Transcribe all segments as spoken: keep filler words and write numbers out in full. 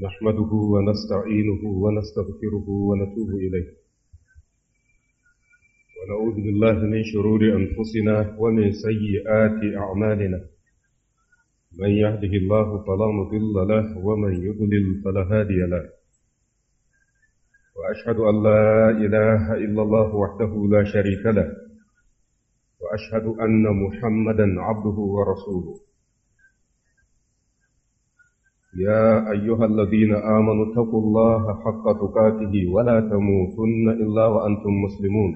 نحمده ونستعينه ونستغفره ونتوب إليه ونعوذ بالله من شرور أنفسنا ومن سيئات أعمالنا من يهده الله فلا مضل له ومن يضلل فلا هادي له وأشهد أن لا إله إلا الله وحده لا شريك له وأشهد أن محمدا عبده ورسوله يا أيها الذين آمنوا اتقوا الله حق تقاته ولا تموتن إلا وأنتم مسلمون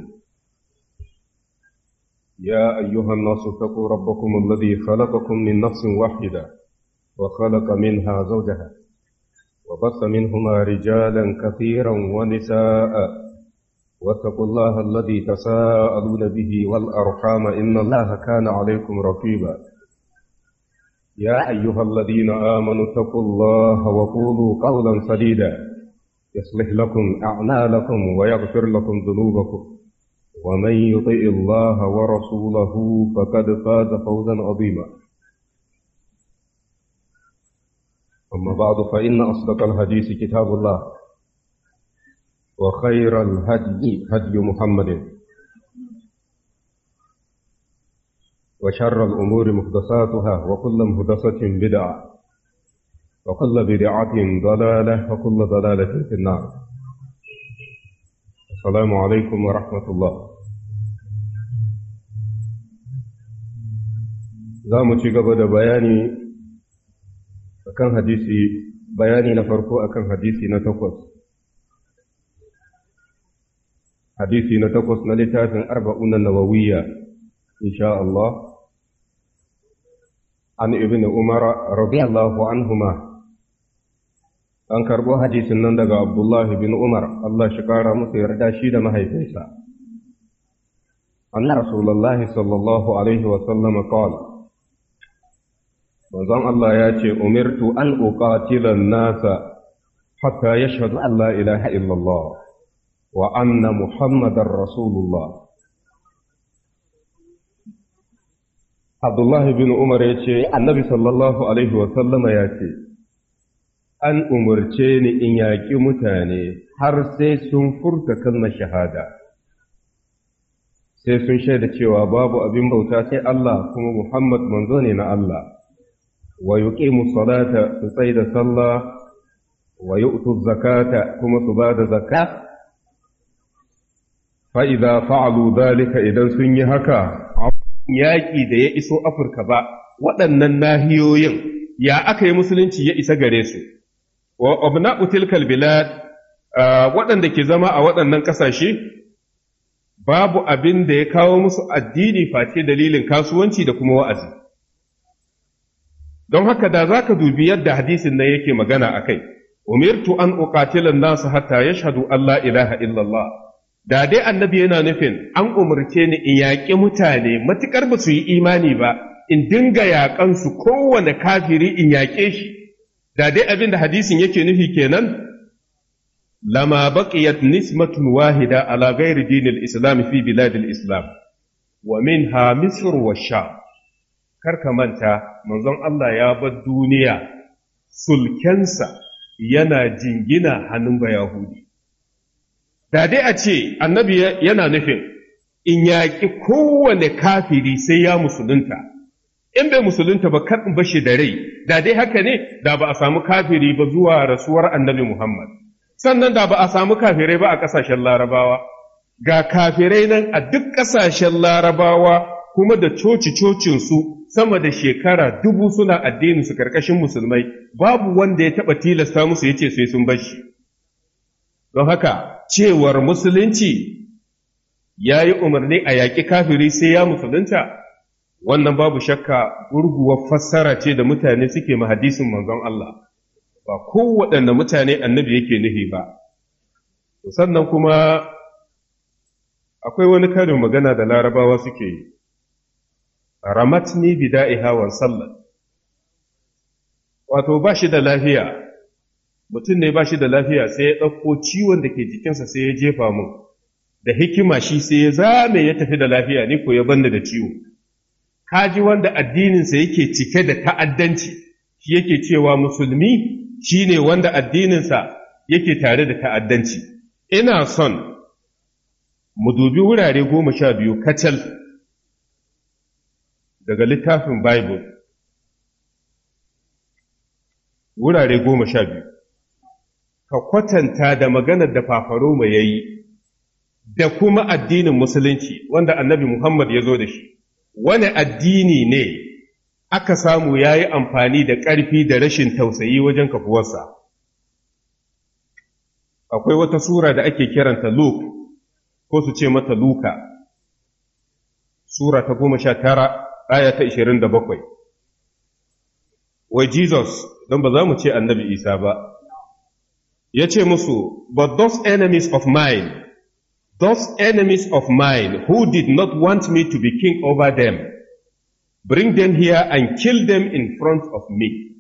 يا أيها الناس اتقوا ربكم الذي خلقكم من نفس واحدة وخلق منها زوجها وبث منهما رجالا كثيرا ونساء واتقوا الله الذي تساءلون به والأرحام إن الله كان عليكم رقيبا يا أيها الذين آمنوا اتقوا الله وقولوا قولا سديدا يصلح لكم أعمالكم ويغفر لكم ذنوبكم ومن يطع الله ورسوله فقد فاز فوزا عظيما أما بعد فإن أصدق الحديث كتاب الله وخير الهدي هدي محمد وشر الأمور محدثاتها وكل محدثة بدعة وكل بدعة ضلالة وكل ضلالة في النار السلام عليكم ورحمة الله زامو تشيغبا da bayani akan hadisi bayani na farko akan hadisi na takwas hadisi na takwas na littafin arba'un an-nawawiyya insha Allah an ibn Umar radiyallahu anhuma an karbo hadisin nan daga Abdullah ibn Umar Allah shi kara musu yarda shi da mahaifinsa anna Rasulullah sallallahu alaihi wa sallam qala manzon Allah ya ce umirtu an uqatila an-nasa hatta yashhadu an la ilaha illallah wa anna muhammadar rasulullah Abdullahi bin Umar ya ce, Annabi sallallahu Alaihi wasallama ya ce, An umarce ni in yaƙi mutane har sai sun furta kalmar shahada, sai sun shaida cewa babu abin bauta sai Allah kuma Muhammad manzo ne na Allah, wa yuqimu salata su tsai da sallah, wa yu'tu zakata kuma su ba da zakka, fa'iza fa'alu dalika idan sun yi haka, yaƙi da ya iso Afirka ba, waɗannan nahiyoyin ya aka yi musulunci ya isa gare su, wa abna'u tilkal bilad waɗanda ke zama a waɗannan ƙasashe babu abin da ya kawo musu addini face dalilin kasuwanci da kuma wa'azi. Don haka da za ka dubi yadda hadisin nan yake magana a kai, umirtu an uqatilan nasu hatta yashhadu an la ilaha illallah. Da dai annabi yana nufin an umarce ni in yaƙi mutane matuƙar ba su yi imani ba, in dinga yaƙansu kowane kafiri in yaƙe shi, da dai abin da hadisin yake nufi kenan, lama baqiyat nismatun wahida ala ghairi dinil islam fi biladil islam wa minha misr wa sham. Kar ka manta manzon Allah ya bar duniya sulkensa yana jingina hannun bayahudi. Da dai a ce annabi yana nufin in yaƙi kowane kafiri sai ya musulunta, in bai musulunta ba kan bashi da rai, da dai haka ne da ba a samu kafiri ba zuwa rasuwar annabi Muhammad, sannan da ba a samu kafirai ba a ƙasashen larabawa, ga kafirai nan a duk ƙasashen larabawa kuma da coci-cocinsu sama da shekara dubu suna addinin su ƙarƙashin musulmai, babu wanda ya taɓa tilasta musu ya ce sai sun bashi. Don haka, cewar musulunci ya yi umarni a yaƙi kafiri sai ya musulunta, wannan babu shakka gurguwar fassara ce da mutane suke ma hadisin manzon Allah, ba kowaɗanne mutane annabi yake nufi ba. Sannan kuma akwai wani karin magana da larabawa suke yi, ramatni bida'iha wan sallat, wato ba shi da lafiya. Mutum ne ba shi da lafiya sai ya ɗauko ciwon da ke jikinsa sai ya jefa mun, da hikima shi sai ya zame ya tafi da lafiya ni ko ya banda da ciwo. Kaji wanda addininsa yake cike da ta'addanci, shi yake cewa musulmi shine wanda addininsa yake tare da ta'addanci. Ina son mu dubi wurare goma sha biyu kacal daga littafin Bible, wurare goma sha biyu, ka kwatanta da maganar da Fafaroma ya yi da kuma addinin Musulunci wanda annabi Muhammad ya zo da shi. Wani addini ne aka samu ya yi amfani da ƙarfi da rashin tausayi wajen kafuwarsa? Akwai wata sura da ake kiranta Luke, ko su ce mata Luka, sura ta goma sha tara, aya ta ishirin da bakwai. Wai Jesus, don ba za mu ce annabi Isa ba, ya ce musu, but those enemies of mine, those enemies of mine who did not want me to be king over them, bring them here and kill them in front of me.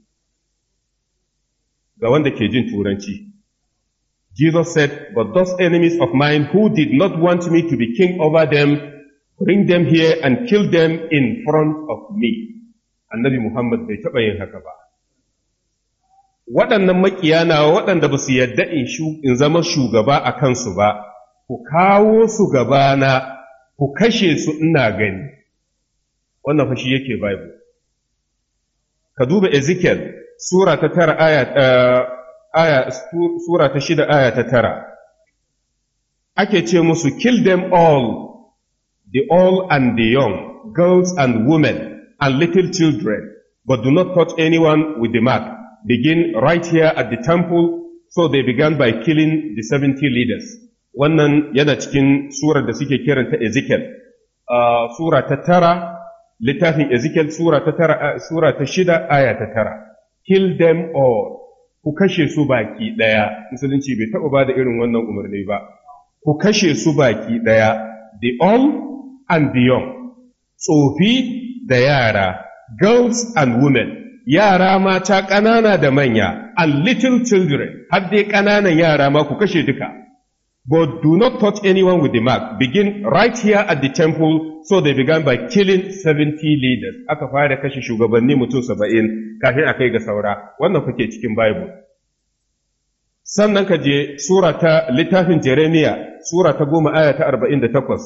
Ga wanda ke jin turanci. Jesus said, but those enemies of mine who did not want me to be king over them, bring them here and kill them in front of me. Annabi Muhammad bai taɓa yin haka ba. Waɗannan makiyana waɗanda ba su yadda in zama shugaba a kansu ba, ku kawo su gabana, ku kashe su ina gani. Wannan fashi yake Bible. Ka duba Ezekiel, Sura ta tara aya, aya, Sura ta shida aya ta tara. Ake ce musu, kill them all, the old and the young, girls and women, and little children, but do not touch anyone with the mark. Begin right here at the temple. So they began by killing the seventy leaders. Wannan yana cikin surar da suke kiranta Ezekiel. Uh, sura ta tara, littafin Ezekiel sura ta tara, sura ta shida aya ta tara. Kill them all. Ku kashe su baki ɗaya. Musulunci bai taɓa ba da irin wannan umarni ba. Ku kashe su baki ɗaya. The old and the young. Tsofi da yara. Girls and women. Yara mata ƙanana da manya. And little children. Har dai ƙananan yara ma ku kashe duka. But do not touch anyone with the mark. Begin right here at the temple. So they began by killing seventy leaders. Aka fara kashe shugabanni mutum saba'in kafin a kai ga saura. Wannan kuke cikin Bible. Sannan ka je sura ta littafin Jeremiya, sura ta goma aya ta arba'in da takwas.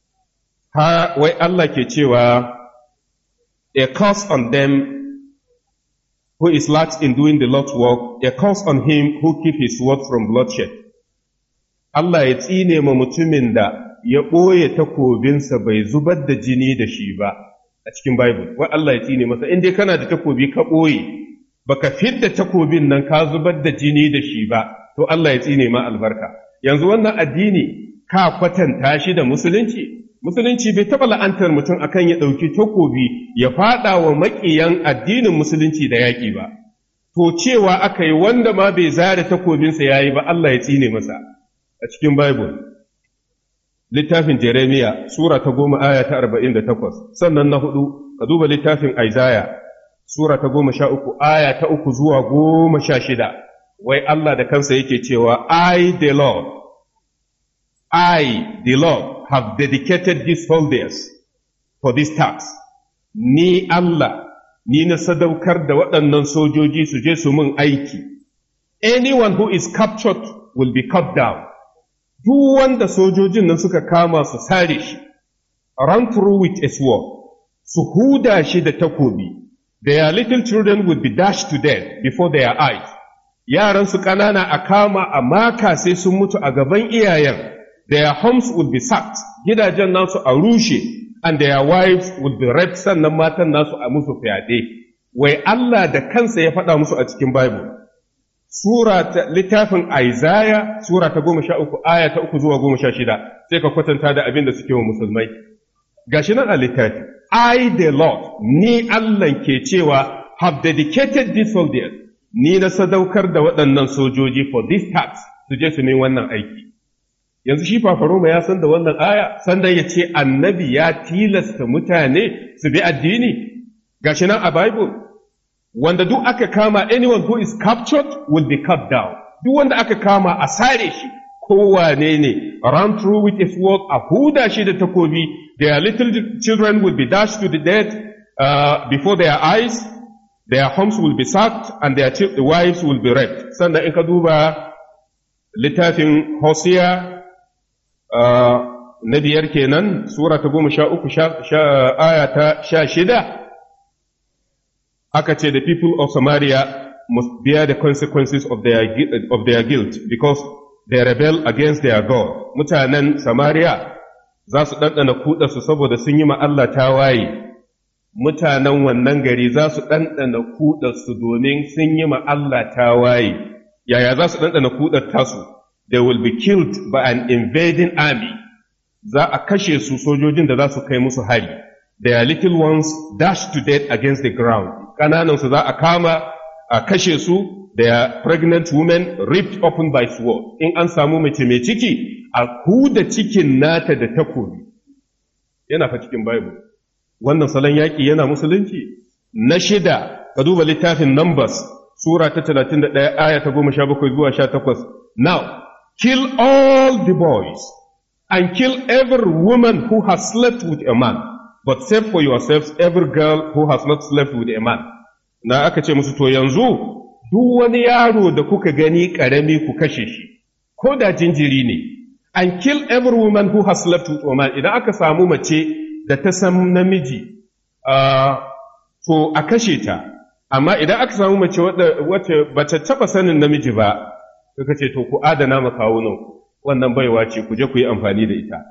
Ha, wai Allah ke cewa, a curse on them who is lax in doing the Lord's work, a curse on him who keep his word from bloodshed. Allah ya tsine ma mutumin da ya ɓoye takobinsa bai zubar da jini da shi ba a cikin Bible. Wai Allah ya tsine masa, in dai kana da takobi ka ɓoye, baka fidda takobin nan ka zubar da jini da shi ba, to Allah ya tsine ma albarka. Yanzu wannan addini ka kwatanta shi da musulunci? Musulunci bai taɓa la'antar mutum akan ya ɗauki takobi ya faɗa wa maƙiyan addinin musulunci da yaƙi ba. To cewa aka yi wanda ma bai zare takobinsa ya yi ba, Allah ya tsine masa. A cikin Bible, littafin Jeremiya, Sura ta goma aya ta arba'in da takwas, sannan na hudu, ka duba littafin Isaiah, Sura ta goma sha uku, aya ta uku zuwa goma sha shida, wai Allah da kansa yake cewa, I, the Lord, I, the Lord, have dedicated these whole days for this task. Ni Allah, ni na sadaukar da waɗannan sojoji su je su mun aiki. Anyone who is captured will be cut down. Duk wanda sojojin nan suka kama su sare shi, run through with a sword, su huda shi da takobi, their little children would be dashed to death before their eyes. Yaran su ƙanana a kama a maka sai sun mutu a gaban iyayen, their homes would be sacked, gidajen nasu a rushe, and their wives would be raped, sannan matan nasu a musu fyaɗe. Wai Allah da kansa ya faɗa musu a cikin Bible. Sura ta littafin Isaiah, Sura ta goma sha uku, aya ta uku zuwa goma sha shida, sai ka kwatanta da abin da suke wa musulmai. Gashi nan a littafi, I the Lord, ni Allah ke cewa, have dedicated these soldiers, ni na sadaukar da waɗannan sojoji for this task, su je su min wannan aiki. Yanzu shi Fafaroma ya san da wannan aya, sannan ya ce annabi ya tilasta mutane su bi addini, gashi nan a Bible. Wanda duk aka kama, anyone who is captured will be cut down. Duk wanda aka kama a sare shi, kowane ne, run through with a sword, a huda shi da takobi, their little children will be dashed to the death uh, before their eyes, their homes will be sacked and their wives will be raped. Sannan in ka duba littafin Hosea uh, na biyar kenan, Sura ta goma sha uku aya ta sha shida, aka ce the people of Samaria must bear the consequences of their, of their guilt because they rebel against their God. Mutanen Samaria za su ɗanɗana kuɗarsu saboda sun yi ma Allah tawaye. Mutanen wannan gari za su ɗanɗana kuɗarsu domin sun yi ma Allah tawaye. Yaya za su ɗanɗana kuɗar tasu? They will be killed by an invading army. Za a kashe su sojojin da za su kai musu hari. Their little ones dashed to death against the ground. Ƙananansu za a kama a kashe su. Their pregnant women ripped open by sword. In an samu mace mai ciki, a huda cikin nata da takobi. Yana fa cikin Bible. Wannan salon yaƙi yana musulunci. Na shida, ka duba littafin Numbers, Sura ta talatin da ɗaya, aya ta goma sha bakwai zuwa sha takwas. Now, kill all the boys, and kill every woman who has slept with a man, but save for yourselves every girl who has not slept with a man. Na aka ce musu to yanzu, duk wani yaro da kuka gani ƙarami ku kashe shi, ko da jinjiri ne, and kill every woman who has slept with a man. Idan aka samu mace da ta san namiji, uh, to a kashe ta, amma idan aka samu mace wacce ba ta taɓa sanin namiji ba, suka ce to ku adana makawunan wannan baiwa ce ku je ku yi amfani da ita.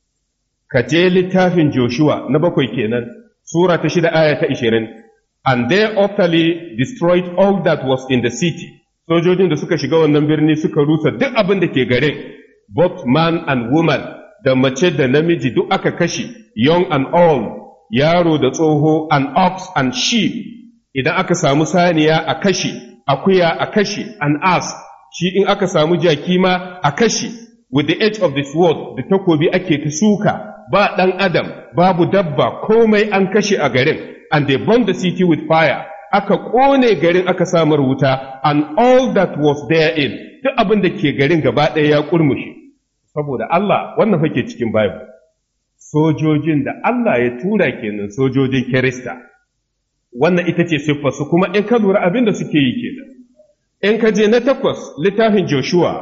Ka je littafin Joshua na bakwai kenan, Sura ta shida aya ta ishirin. And they utterly destroyed all that was in the city. Sojojin da suka shiga wannan birni suka rusa duk abin da ke garin, both man and woman, da mace da namiji duk aka kashe, young and old, yaro da tsoho, and ox and sheep. Idan aka samu saniya a kashe, akuya a kashe, an ass, shi in aka samu jaki ma a kashe. With the edge of the sword, da takobi ake ta suka, ba ɗan adam, babu dabba, komai an kashe a garin. And they burned the city with fire. Aka ƙone garin aka samar wuta, and all that was therein. Duk abin da ke garin gaba ɗaya ya ƙurmushe. Saboda Allah, wannan fa ke cikin Bible. Sojojin da Allah ya tura kenan sojojin Kirista. Wannan ita ce siffarsu kuma in ka lura abin da suke yi kenan. In ka je na takwas, littafin Joshua,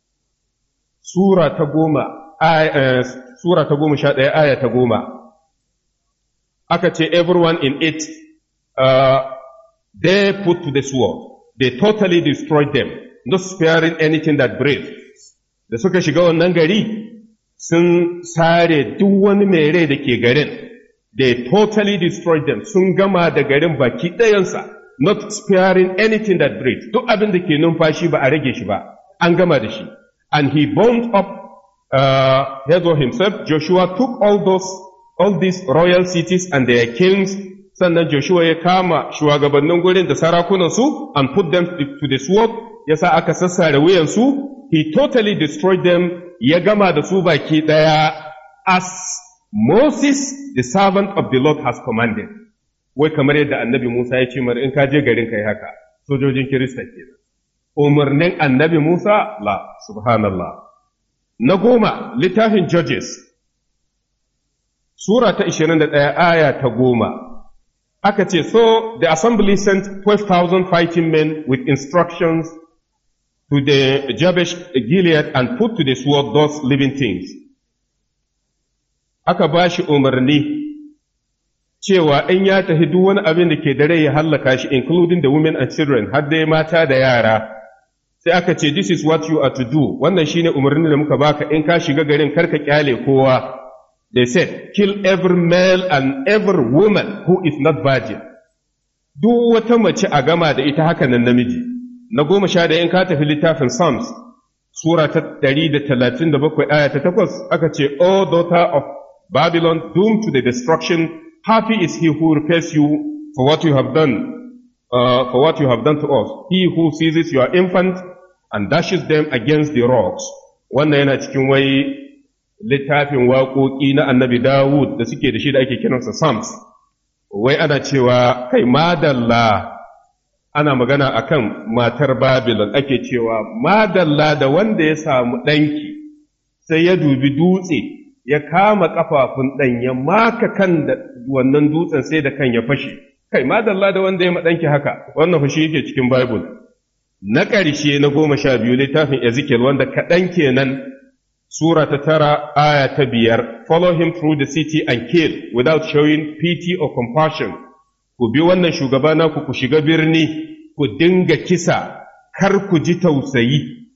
Sura ta goma, Sura ta goma sha ɗaya, aya ta goma. Aka ce everyone in it, uh, they put to the sword. They totally destroyed them, not sparing anything that breathes. Da suka shiga wannan gari, sun sare duk wani mai rai da ke garin. They totally destroyed them. Sun gama da garin baki ɗayansa, not sparing anything that breathes. Duk abin da ke numfashi ba a rage shi ba, an gama da shi. And he burned up uh, Hazo himself. Joshua took all those all these royal cities and their kings, sannan Joshua ya kama shugabannin gurin da sarakunansu and put them to the sword, yasa aka sassare wuyansu, he totally destroyed them, ya gama da su baki ɗaya, as Moses, the servant of the Lord, has commanded. Wai kamar yadda annabi Musa ya ce mar in ka je garin kai haka, sojojin Kirista kenan. Umarnin annabi Musa, la, subhanallah. Na goma, littafin Judges, Sura ta ishirin da ɗaya aya ta goma, aka ce, so the assembly sent twelve thousand fighting men with instructions to the Jabesh Gilead and put to the sword those living things. Aka ba shi umarni cewa in ya tafi duk wani abin da ke da rai ya hallaka shi, including the women and children, har dai mata da yara. Sai aka ce, this is what you are to do. Wannan shine umarni da muka baka in ka shiga garin karka kyale kowa. They said, kill every male and every woman who is not virgin. Duk wata mace a gama da ita haka nan namiji. Na goma sha da in ka tafi littafin Psalms, Sura ta ɗari da talatin da bakwai aya ta takwas, aka ce, O daughter of Babylon, doomed to the destruction, happy is he who repays you for what you have done, uh, for what you have done to us. He who seizes your infant and dashes them against the rocks. Wannan yana cikin wai littafin waƙoƙi na annabi Dawud da suke da shi da ake kiransa Psalms, wai ana cewa kai madalla, ana magana akan matar Babylon, ake cewa madalla da wanda ya samu ɗanki sai ya dubi dutse ya kama ƙafafun ɗan ya maka kan da wannan dutsen sai da kan ya fashe kai madalla da wanda ya maɗanki haka, wannan fushi yake cikin Bible. Na ƙarshe na goma sha biyu littafin Ezekiel wanda kaɗan kenan Sura ta tara aya ta biyar, follow him through the city and kill without showing pity or compassion. Ku bi wannan shugaba naku ku shiga birni, ku dinga kisa, kar ku ji tausayi.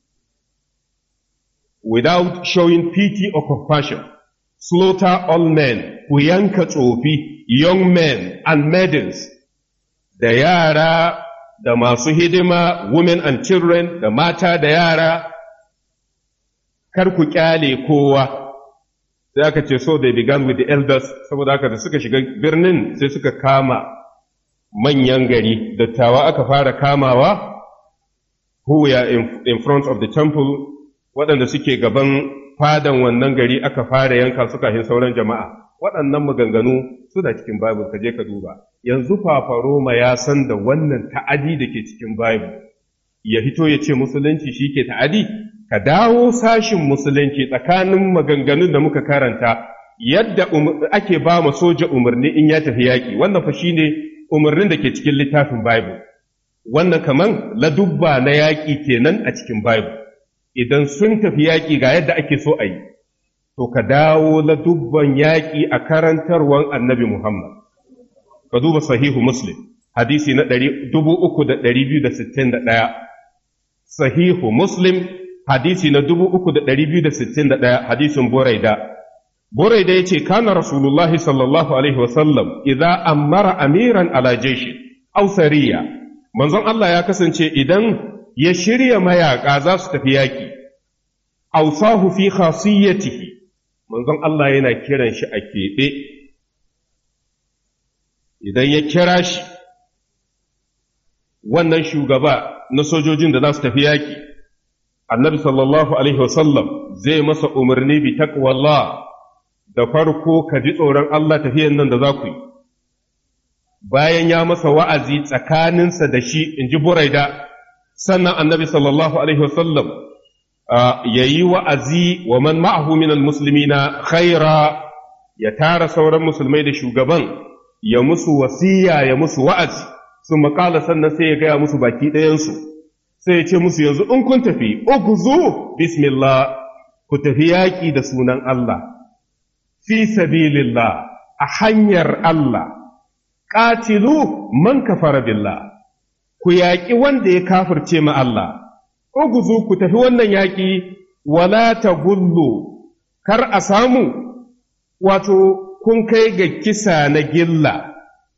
Without showing pity or compassion. Slaughter all men, ku yanka tsofi, young men and maidens, da yara da masu hidima, women and children, da mata da yara, kar ku kyale kowa. Sai aka ce, so they began with the elders, saboda haka da suka shiga birnin sai suka kama manyan gari, dattawa aka fara kamawa, who were in, in front of the temple, waɗanda suke gaban fadan wannan gari aka fara yanka suka hin sauran jama'a. Waɗannan maganganu suna cikin Bible, ka je ka duba. Yanzu Papa Roma ya san da wannan ta'adi da ke cikin Bible, ya fito ya ce musulunci shi ke ta'adi, ka dawo sashin musulunci tsakanin maganganun da muka karanta, yadda ake ba ma soja umarni in ya tafi yaƙi, wannan fa shi ne umarnin da ke cikin littafin Bible. Wannan kaman ladubba na yaƙi kenan a cikin Bible. Idan sun tafi yaƙi ga yadda ake so a yi, to ka dawo ladubban yaƙi a karantarwan annabi Muhammad. Ka duba sahihu Muslim, hadisi na dubu uku da ɗari biyu da sittin da ɗaya. Sahihu Muslim, hadisi na dubu uku da ɗari biyu da sittin da ɗaya, hadisin Buraida. Buraida ya ce, kana Rasulullahi sallallahu Alaihi wasallam, idza ammara amiran ala jeshi, aw sariya. Manzon Allah ya kasance idan ya shirya mayaƙa za su tafi yaƙi, ausahu fi khasiyatihi, manzon Allah yana kiran shi a keɓe, idan ya kira shi, wannan shugaba na sojojin da za su tafi yaƙi, annabi sallallahu Alaihi wasallam zai masa umarni bi taqwallah, da farko ka ji tsoron Allah tafiyan nan da za ku yi, bayan ya masa wa'azi tsakaninsa da shi, in ji Buraida, sannan annabi sallallahu alaihi wasallam ya yi wa'azi wa man ma'ahu minal muslimina khaira, ya tara sauran musulmai da shugaban, ya musu wasiya, ya musu wa'azi, sun makala sannan sai ya gaya musu baki ɗayansu, sai ya ce musu yanzu in kun tafi, uguzu bismillah, ku tafi yaƙi da sunan Allah, fi sabilillah, a hanyar Allah, ƙatilu man kafara billah. Ku yaƙi wanda ya kafirce ma Allah, uguzu ku tafi wannan yaƙi, wala ta gullu, kar a samu, wato, kun kai ga kisa na gilla,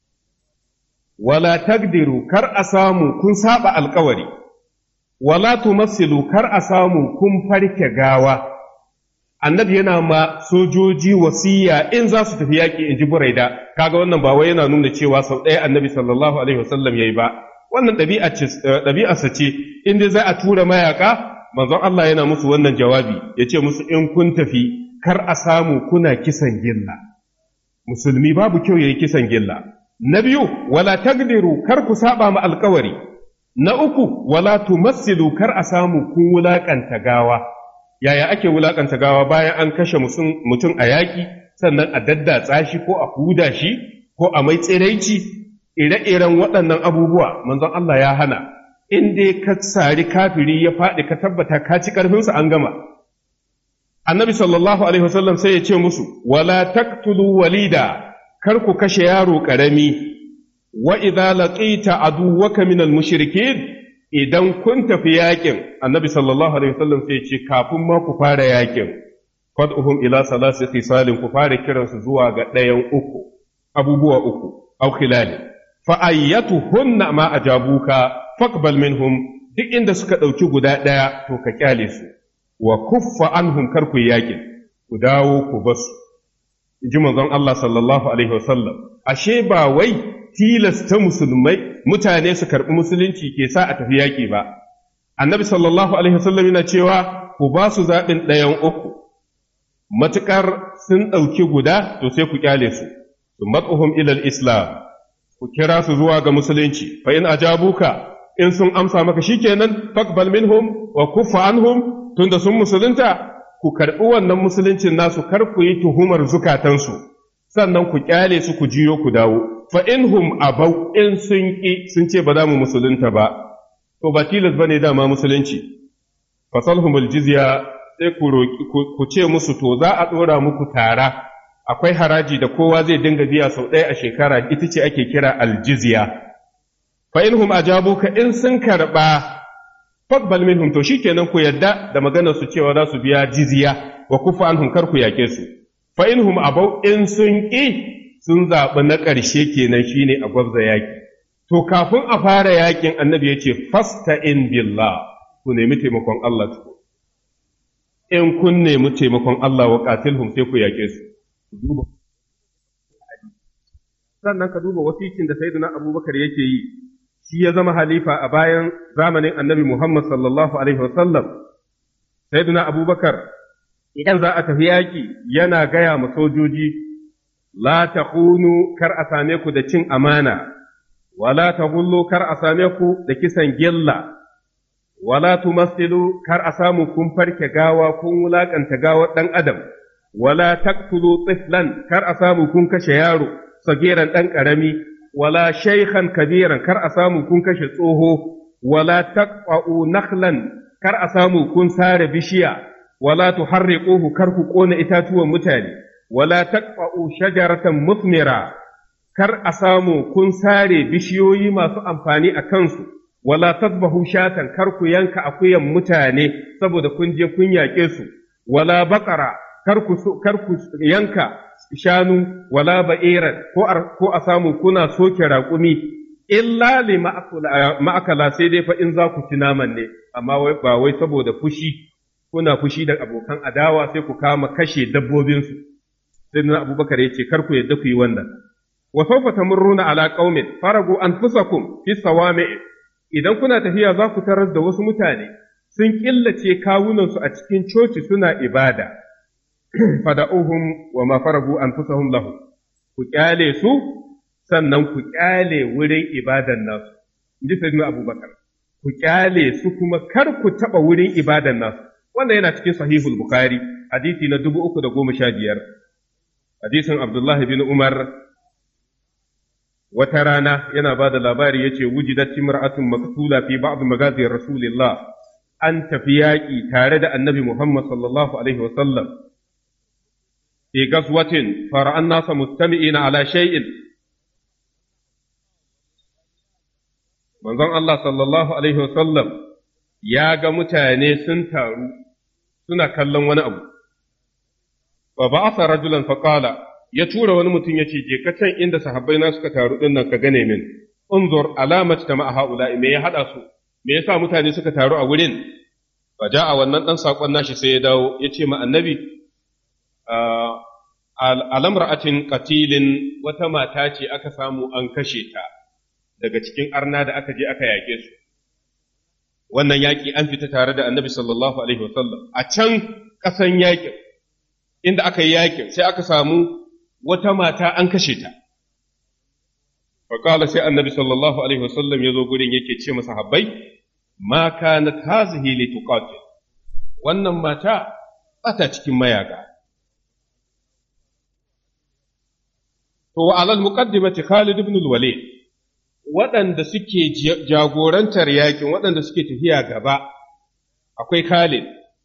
wala tagdiru, kar a samu kun saba alkawari, wala tumassilu, kar a samu kun farke gawa. Annabi yana ma sojoji wasiya in za su tafi yaƙi, in ji Buraida, kaga wannan ba wai yana nuna cewa sau ɗaya annabi sallallahu alaihi wasallam ya yi ba. Wannan ɗabi'arsa ce, in dai za a tura mayaƙa, manzon Allah yana musu wannan jawabi, ya ce musu in kun tafi, kar a samu kuna kisan gilla. Musulmi babu kyau ya yi kisan gilla. Na biyu, wala tagdiru, kar ku saba ma alkawari. Na uku, wala tumassilu, kar a samu kun wulaƙanta gawa. Yaya ake wulaƙanta gawa bayan an kashe mutum a yaƙi, sannan a daddatsa shi ko a huda shi ko a mai tsiraici? Ire-iren waɗannan abubuwa manzon Allah ya hana, in dai ka sari kafiri ya faɗi ka tabbata ka ci ƙarfinsa an gama. Annabi sallallahu Alaihi wasallam sai ya ce musu, wala taqtulu walida, kar ku kashe yaro ƙarami, wa idza laqita aduwwaka minal mushrikin, idan kun tafi yaƙin, annabi sallallahu Alaihi wasallam sai ya ce kafin ma ku fara yaƙin, fad'uhum ila salasi khisalin, ku fara kiransu zuwa ga ɗayan uku, abubuwa uku, au khilalin. fa'ayyatuhunna ma ajabuka faqbal minhum, duk inda suka ɗauki guda ɗaya to ka kyale su, wa kuffa anhum kar ku yakin, ku dawo ku basu. Ji manzon Allah sallallahu alaihi wasallam, ashe ba wai tilasta musulmai mutane su karɓi musulunci ke sa a tafi yaƙi ba. Annabi sallallahu alaihi wasallam yana cewa ku ba su zaɓin ɗayan uku, matuƙar sun ɗauki guda to sai ku kyale su, su matsuhum ilal islam, ku kira su zuwa ga musulunci, fa in ajabuka, in sun amsa maka shikenan, faqbal minhum wa kuffa anhum, tunda sun musulunta, ku karɓi wannan musuluncin nasu, kar ku yi tuhumar zukatansu, sannan ku kyale su ku jiyo ku dawo. fa inhum abau in sun ki sun ce ba za mu musulunta ba to ba tilas bane dama musulunci fasalhumul jizya sai ku roki ku ce musu to za a dora muku tara akwai haraji da kowa zai dinga biya sau ɗaya a shekara ita ce ake kira aljizya fa inhum ajabuka in sun karba faqbal minhum to shikenan ku yadda da maganar su cewa za su biya jizya wa kufa anhum kar ku yake su fa inhum abau in sun ki sun zaɓi na ƙarshe kenan shine a gwabza yaki to kafin a fara yakin annabi ya ce fasta'in billah ku nemi taimakon Allah tuku in kun nemi taimakon Allah wa qatilhum sai ku yake su sannan ka duba wasikin da sayyidina Abubakar yake yi shi ya zama halifa a bayan zamanin annabi Muhammad sallallahu alaihi wasallam sayyidina Abubakar idan za a tafi yaki yana gaya ma sojoji la takhunu kar a same ku da cin amana wala taghullu kar a same ku da kisan gilla wala tumassilu kar a samu kun farke gawa kun wulakanta gawar dan adam wala taqtulu tiflan kar a samu kun kashe yaro sagiran dan karami wala shaykhan kabiran kar a samu kun kashe tsoho wala taqfa'u nakhlan kar a samu kun sare bishiya wala tuharriquhu kar ku kona itatuwan mutane wala taqfa'u shajaratan muthmira kar a samu kun sare bishiyoyi masu amfani a kansu wala tasbahu shatan kar ku yanka akuyan mutane saboda kun je kun yaƙe su wala baqara kar ku kar ku yanka shanu wala ba'iran ko ko a samu kuna soke raƙumi illa li ma'akala sai dai fa in za ku ci naman ne amma wai ba wai saboda fushi kuna fushi da abokan adawa sai ku kama kashe dabbobinsu sai na abubakar ya ce kar ku yadda ku yi wannan wa sawfa tamurruna ala qaumin faragu anfusakum fi sawami idan kuna tafiya za ku tarar da wasu mutane sun killace kawunansu a cikin coci suna ibada fada'uhum wa ma faragu anfusahum lahu ku kyale su sannan ku kyale wurin ibadan nasu inji sayyidina abubakar ku kyale su kuma kar ku taba wurin ibadan nasu wannan yana cikin sahihul bukhari hadisi na dubu uku da goma sha biyar hadisin abdullah bin umar wata rana yana ba da labari yace wujidat imra'atun maqtula fi ba'd magazi rasulillah an tafi yaƙi tare da annabi muhammad sallallahu alaihi wa sallam fi gaswatin fara an nasa mustami'ina ala shay'in manzon Allah sallallahu alaihi wa sallam ya ga mutane sun taru suna kallon wani abu wa ba'atha rajulan faqala ya tura wani mutum yace je ka can inda sahabbai na suka taru din nan ka gane min unzur alamat tama haula me ya hada su me yasa mutane suka taru a wurin fa ja'a wannan dan sakon nashi sai ya dawo yace ma annabi alamra'atin qatilin wata mata ce aka samu an kashe ta daga cikin arna da aka je aka yake su wannan yaki an fita tare da annabi sallallahu alaihi wasallam a can kasan yakin inda aka yi yakin sai aka samu wata mata an kashe ta faqala sai annabi sallallahu alaihi wasallam yazo gurin yake ce masa habbai ma kanat hazihi lituqatil wannan mata bata cikin mayaka to alal muqaddimati Khalid ibn al-Walid waɗanda suke jagorantar yakin waɗanda suke tafiya gaba akwai Khalid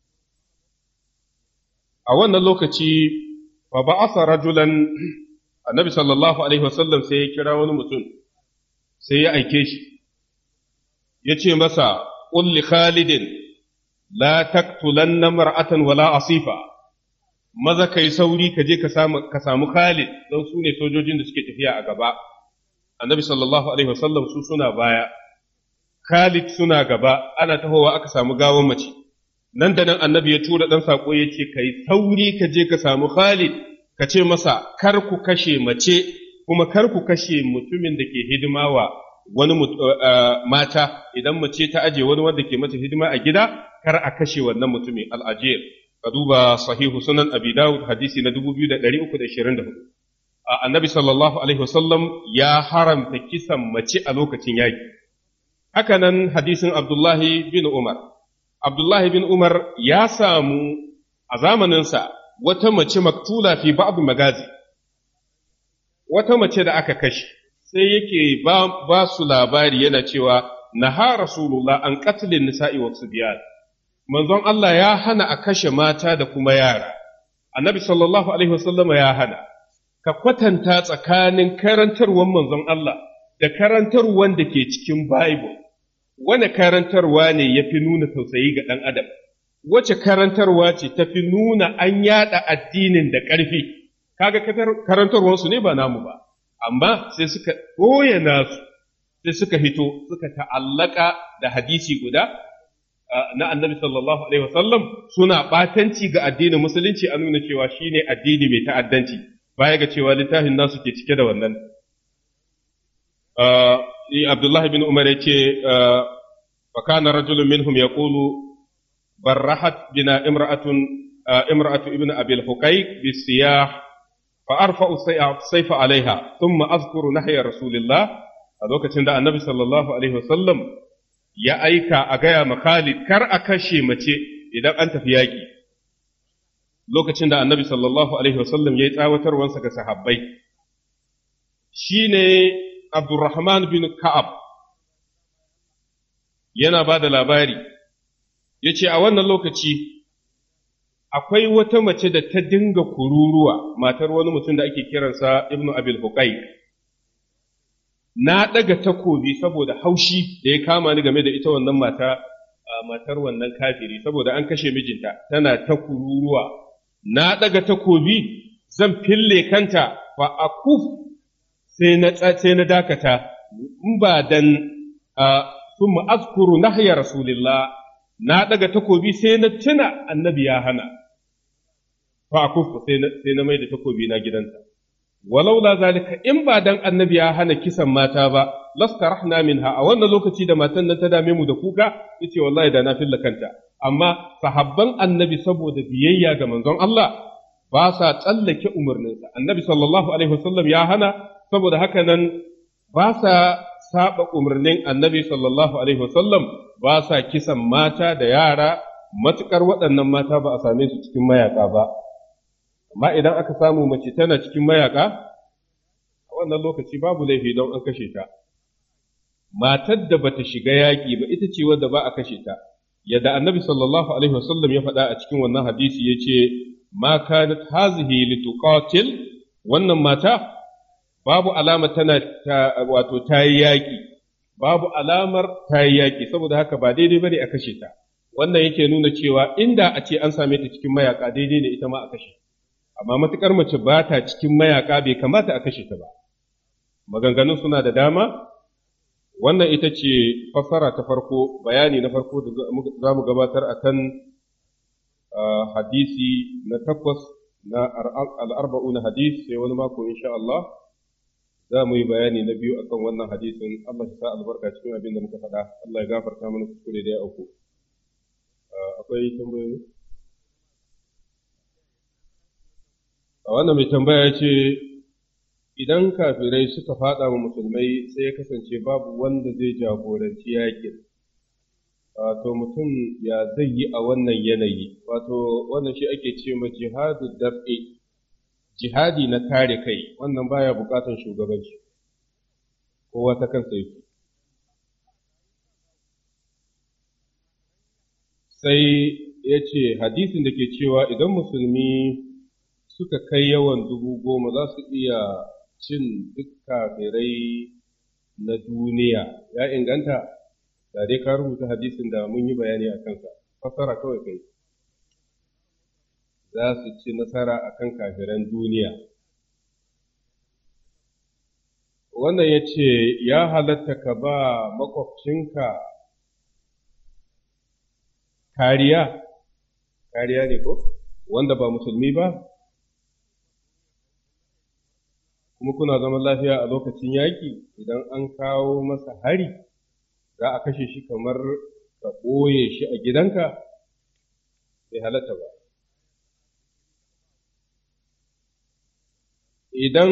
a wannan lokaci fa ba'atha rajulan annabi sallallahu alaihi wasallam sai ya kira wani mutum sai ya aike shi yace masa qul li Khalidin la taqtulanna mar'atan wala asifa maza kai sauri ka je ka samu ka samu Khalid don su ne sojojin da suke tafiya a gaba annabi sallallahu alaihi wasallam su suna baya Khalid suna gaba ana tahowa aka samu gawan mace nan da nan annabi ya tura dan sako yace kai sauri ka je ka samu Khalid ka ce masa kar ku kashe mace kuma kar ku kashe mutumin da ke hidima wa wani mata idan mace ta aje wani wanda ke mata hidima a gida kar a kashe wannan mutumin al-ajir ka duba sahihu sunan abi dawud hadisi na dubu biyu da ɗari uku da ishirin da hudu annabi sallallahu alaihi wasallam ya haramta kisan mace a lokacin yaki haka nan hadisin abdullahi bin umar abdullahi bin umar ya samu a zamaninsa wata mace maktula fi ba'd magazi wata mace da aka kashe sai yake ba, ba su labari yana cewa naha rasulullah an qatlin nisa'i wa subyan manzon Allah ya hana a kashe mata da kuma yara annabi sallallahu alaihi wasallama ya hana ka kwatanta tsakanin karantarwar manzon Allah da karantarwar da ke cikin Bible wane karantarwa ne ya fi nuna tausayi ga ɗan adam wace karantarwa ce ta fi nuna an yada addinin da ƙarfi kaga karantarwarsu ne ba namu ba amma sai suka ɓoye nasu sai suka fito suka ta'allaka da hadisi guda na annabi sallallahu alaihi wasallam suna ɓatanci ga addinin musulunci a nuna cewa shine addini mai ta'addanci baya ga cewa littafin nasu ke cike da wannan Abdullah bin Umar ya ce fa kana rajulun minhum yaqulu barrahat bina imra'atun imra'atu ibn abi al-huqayq bisiyah fa arfa'u sayfa alaiha thumma azkuru nahya rasulillah a lokacin da annabi sallallahu alaihi wasallam ya aika a gaya ma Khalid kar a kashe mace idan an tafi yaƙi lokacin da annabi sallallahu alaihi wasallam ya yi tsawatarwansa ga sahabbai shine Abdurrahman bin Ka'ab yana ba da labari ya ce a wannan lokaci akwai wata mace da ta dinga kururuwa matar wani mutum da ake kiransa Ibnu Abil Huqayq na ɗaga takobi saboda haushi da ya kama ni game da ita wannan mata matar wannan kafiri saboda an kashe mijinta tana ta kururuwa na ɗaga takobi zan fille kanta fa akuf sai na sai na dakata in ba dan thumma azkuru nahya rasulillah na ɗaga takobi sai na tuna annabi ya hana fa akuf sai na sai na mai da takobi na gidanta walaula zalika in ba dan annabi ya hana kisan mata ba lastarahna minha a wannan lokaci da matan nan ta dame mu da kuka yace wallahi da na filla kanta amma sahabban annabi saboda biyayya ga manzon Allah ba sa tsallake umarninsa annabi sallallahu alaihi wasallam ya hana saboda haka nan ba sa saba umarnin annabi sallallahu alaihi wasallam ba sa kisan mata da yara matukar waɗannan mata ba a same su cikin mayaka ba amma idan aka samu mace tana cikin mayaka a wannan lokaci babu laifi don an kashe ta matar da bata shiga yaƙi ba ita ce wadda ba a kashe ta yadda annabi sallallahu alaihi wasallam ya faɗa a cikin wannan hadisi ya ce ma kanat hazihi lituqatil wannan mata babu alama tana ta wato ta yi yaƙi babu alamar ta yi yaƙi saboda haka ba daidai bane a kashe ta wannan yake nuna cewa inda a ce an same ta cikin mayaka daidai ne ita ma a kashe amma matukar mace ba ta cikin mayaka bai kamata a kashe ta ba maganganun suna da dama wannan ita ce fassara ta farko bayani na farko da za mu gabatar akan hadisi na takwas na al'arba'u na hadis sai wani mako insha Allah za mu yi bayani na biyu akan wannan hadisin Allah ya sa albarka cikin abin da muka faɗa Allah ya gafarta mana kuskure da ya auku akwai tambayoyi a wannan mai tambaya ya ce idan kafirai suka faɗa wa musulmai sai ya kasance babu wanda zai jagoranci yakin wato mutum ya zai yi a wannan yanayi wato wannan shi ake ce ma jihadu dab'i jihadi na kare kai wannan baya bukatan shugabanci kowa ta kansa yake sai ya ce hadisin da ke cewa idan musulmi suka kai yawan dubu goma za su iya cin duk kafirai na duniya ya inganta da dai ka rubuta hadisin da mun yi bayani a kansa fassara kawai kai za su ci nasara a kan kafiran duniya wannan ya ce ya halatta ka ba makwabcinka kariya kariya ne ko wanda ba musulmi ba kuma kuna zaman lafiya a lokacin yaƙi idan an kawo masa hari za a kashe shi kamar ka ɓoye shi a gidanka bai halatta ba idan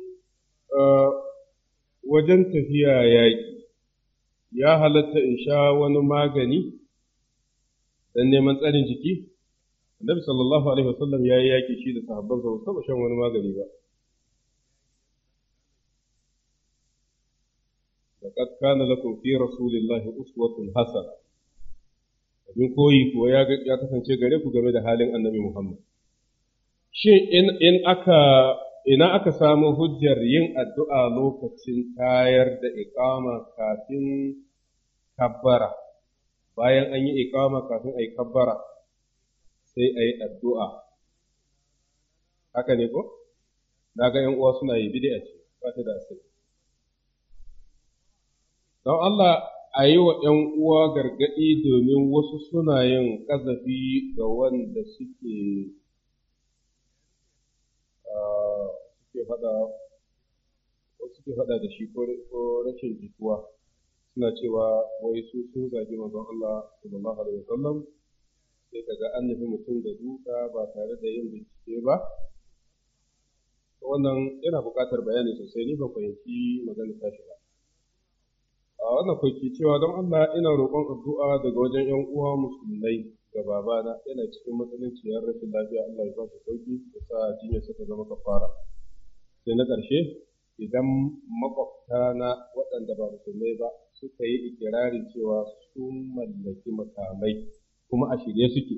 wajen tafiya yaƙi ya halatta in sha wani magani don neman tsarin jiki annabi sallallahu alaihi wasallam ya yi yaƙi shi da sahabbansa ba saba shan wani magani ba kana lakum fi rasulillahi uswatun hasana abin koyi ko ya ya kasance gare ku game da halin annabi Muhammad shin in in aka ina aka samu hujjar yin addu'a lokacin tayar da iqama kafin kabbara bayan an yi iqama kafin ayi kabbara sai ayi addu'a haka ne ko naga ƴan uwa suna yi bid'a ce ba ta da asali don Allah a yi wa ‘yan uwa gargaɗi domin wasu suna yin ƙazafi ga wanda suke suke faɗa suke faɗa da shi ko rashin jituwa suna cewa wai su sun zagi manzon Allah sallallahu alaihi wasallam sai kaga an nufi mutum da duka ba tare da yin bincike ba wannan yana buƙatar bayani sosai ni ban fahimci magana tashi ba a wannan kwaki cewa don Allah ina roƙon addu'a daga wajen ‘yan uwa musulmai ga babana yana cikin matsananciyar rashin lafiya Allah ya ba shi sauki ya sa jinyarsa ta zama kafara sai na ƙarshe idan makwabta na waɗanda ba musulmai ba suka yi ikirarin cewa sun mallaki makamai kuma a shirye suke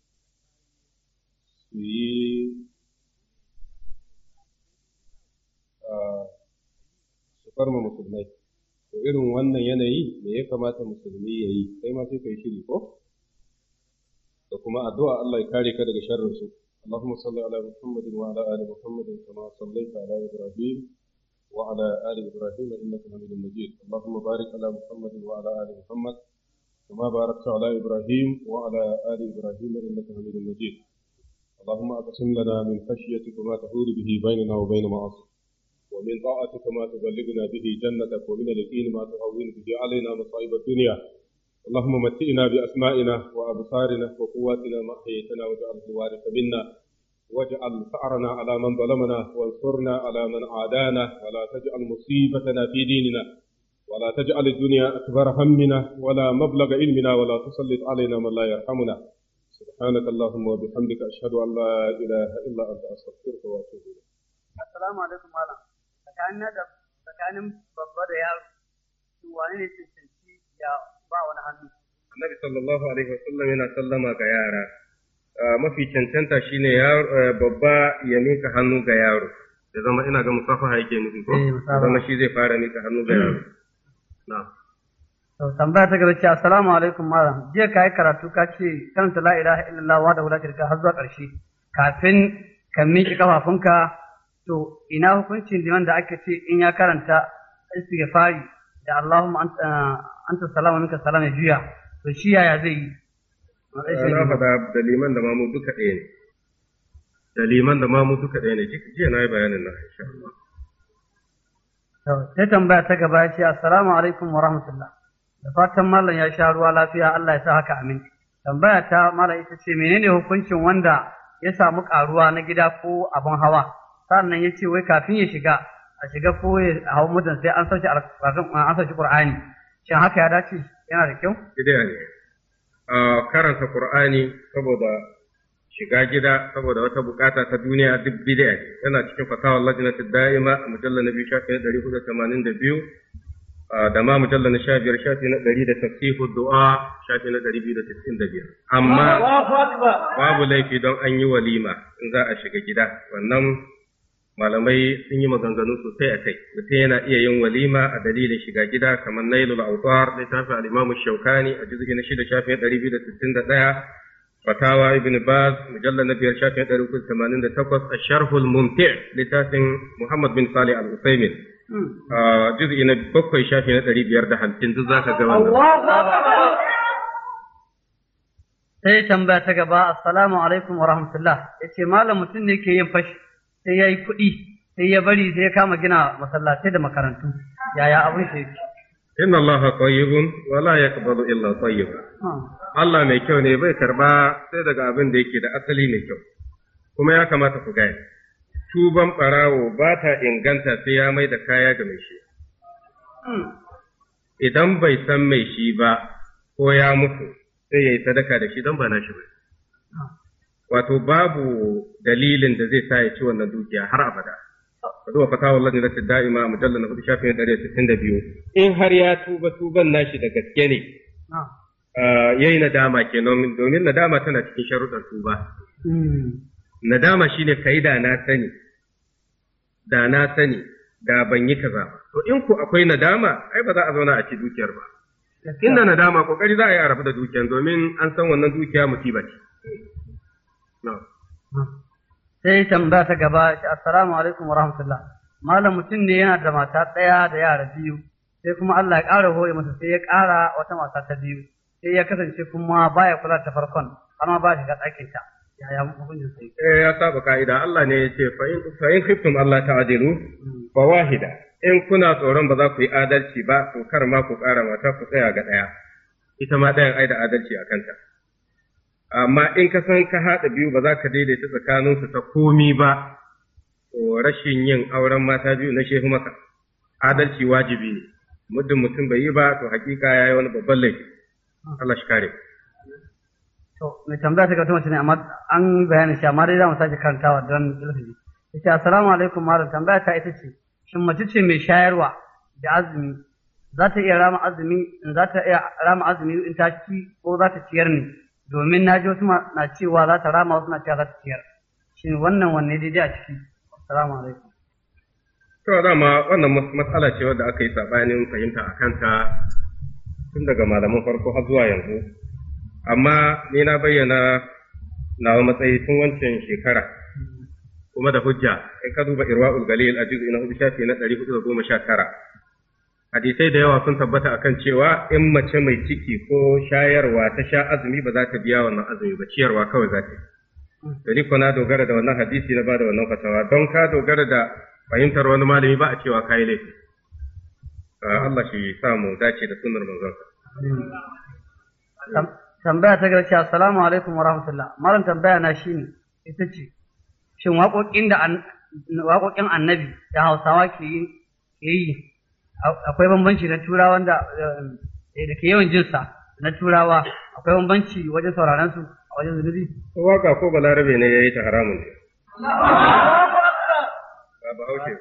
su yi su farma musulmai to irin wannan yanayi me ya kamata musulmi ya yi sai ma sai ka yi shiri ko da kuma addu'a Allah ya kare ka daga sharrin su Allahumma salli ala Muhammadin wa ala ali Muhammadin kama sallaita ala Ibrahim wa ala ali Ibrahim innaka Hamidum Majid Allahumma barik ala Muhammadin wa ala ali Muhammad kama barakta ala Ibrahim wa ala ali Ibrahim innaka Hamidum Majid Allahumma aqsim lana min khashyatika ma tahulu bihi bainana wa bain ma'asik ومن طاعتك ما تبلغنا به جنتك ومن اليقين ما تهون به علينا مصائب الدنيا اللهم متئنا بأسمائنا وأبصارنا وقواتنا ما أحييتنا واجعله الوارث منا واجعل ثأرنا على من ظلمنا وانصرنا على من عادانا ولا تجعل مصيبتنا في ديننا ولا تجعل الدنيا أكبر همنا ولا مبلغ علمنا ولا تسلط علينا من لا يرحمنا سبحانك اللهم وبحمدك أشهد أن لا إله إلا أنت أستغفرك وأتوب إليك السلام عليكم ورحمة tsakanin da tsakanin babba da yaro wani ne cancanci ya ba wani hannu Annabi sallallahu alaihi wasallam yana sallama ga yara mafi cancanta shine babba ya mika hannu ga yaro da zama ina ga musafaha yake nufi ko zama shi zai fara mika hannu ga yaro na'am to tambaya ta gaba ce assalamu alaikum malam jiya kai karatu ka ce karanta la ilaha illallah wa da la shirka har zuwa ƙarshe kafin ka miƙe kafafunka to ina hukuncin liman da aka ce in ya karanta istighfari da Allahumma anta anta salama minka salama juya to shi yaya zai yi na faɗa da liman da mamu duka ɗaya ne da liman da mamu duka ɗaya ne jiya na yi bayanin nan insha Allah to sai tambaya ta gaba ce assalamu alaikum wa rahmatullah da fatan mallam ya sha ruwa lafiya Allah ya sa haka amin tambaya ta mallam ita ce menene hukuncin wanda ya samu karuwa na gida ko abin hawa sannan ya ce wai kafin ya shiga a shiga ko ya hau mutum sai an sauke an sauke Qur'ani shin haka ya dace yana da kyau bid'a ne a karanta Qur'ani saboda shiga gida saboda wata bukata ta duniya duk bid'a ne yana cikin fatawar lajnatud da'ima a mujallal nabi shafi ɗari hudu da tamanin da biyu da ma mujallal na sha biyar shafi na ɗari da tafsihu du'a shafi na ɗari biyu da tis'in da biyar amma babu laifi don an yi walima in za a shiga gida wannan malamai sun yi maganganu sosai a kai mutum yana iya yin walima a dalilin shiga gida kamar nailul autar littafin al-imam shaukani a juz'i na shida shafin ɗari biyu da sittin da ɗaya fatawa ibn baz mujallal na biyar shafin ɗari uku da tamanin da takwas asharhul mumti' littafin muhammad bin salih al-usaimin a juz'i na bakwai shafi na ɗari biyar da hamsin duk zaka ga wannan sai tambaya ta gaba assalamu alaikum wa rahmatullah yace malam mutum ne ke yin fashi sai ya yi kuɗi sai ya bari sai ya kama gina masallatai da makarantu yaya abin shi yake inna allaha tayyibun wa la yaqbalu illa tayyiba Allah mai kyau ne bai karba sai daga abin da yake da asali mai kyau kuma ya kamata ku gane tuban barawo ba ta inganta sai ya mai da kaya ga mai shi idan bai san mai shi ba ko ya mutu sai ya yi sadaka da shi don ba na shi ba wato babu dalilin da zai sa ya ci wannan dukiya har abada zuwa fatawa Allah da da'ima mujallal na hudu shafin ɗari sittin da biyu in har ya tuba tuban nashi da gaske ne yayi nadama kenan domin nadama tana cikin sharuɗan tuba nadama shine kai da na sani da na sani da ban yi kaza to in ku akwai nadama ai ba za a zauna a ci dukiyar ba inda nadama kokari za a yi a rabu da dukiyar domin an san wannan dukiya musiba ce sai tambaya ta gaba assalamu alaikum wa rahmatullah malam mutum ne yana da mata ɗaya da yara biyu sai kuma Allah ya ƙara hore masa sai ya ƙara wata mata ta biyu sai ya kasance kuma baya kula ta farkon har ma ba shi ga ɗakin ta yaya hukuncin sai eh ya saba ka'ida Allah ne ya ce fa in fa in khiftum Allah ta'dilu fa wahida in kuna tsoron ba za ku yi adalci ba to kar ma ku ƙara mata ku tsaya ga ɗaya ita ma ɗayan ai da adalci a kanta amma in ka san ka haɗa biyu ba za ka daidaita tsakaninsu ta komi ba to rashin yin auren mata biyu na shehu maka adalci wajibi ne muddin mutum bai yi ba to hakika ya yi wani babban laifi Allah shi kare to mai tambaya ta gaba ne amma an bayani shi amma dai za mu sake karantawa don ilimi yace assalamu alaikum malam tambaya ta ita ce shin mace ce mai shayarwa da azumi za ta iya rama azumi in za ta iya rama azumi in ta ci ko za ta ciyar ne domin na ji wasu na cewa za ta rama wasu na cewa za ta ciyar shin wannan wanne daidai a ciki assalamu alaikum to dama wannan matsala ce wadda aka yi sabanin fahimta a kanta tun daga malaman farko har zuwa yanzu amma ni na bayyana nawa matsayi tun wancan shekara kuma da hujja in ka duba irwa'ul galil a juz'i na hudu shafi na ɗari hudu da goma sha tara hadisai da yawa sun tabbata akan cewa in mace mai ciki ko shayarwa ta sha azumi ba za ta biya wannan azumi ba ciyarwa kawai za ta yi. Da ni na dogara da wannan hadisi na bada wannan fatawa don ka dogara da fahimtar wani malami ba a cewa ka yi laifi. Allah shi sa mu dace da sunnar manzon. Tambaya ta garci assalamu alaikum wa rahmatullah. Malam tambaya na shine ita ce shin waƙoƙin da waƙoƙin annabi da Hausawa ke yi akwai bambanci na turawa da da ke yawan jinsa na turawa akwai bambanci wajen sauraron su a wajen zunubi waka ko balarabe ne yayi ta haramun ne ba ba hauke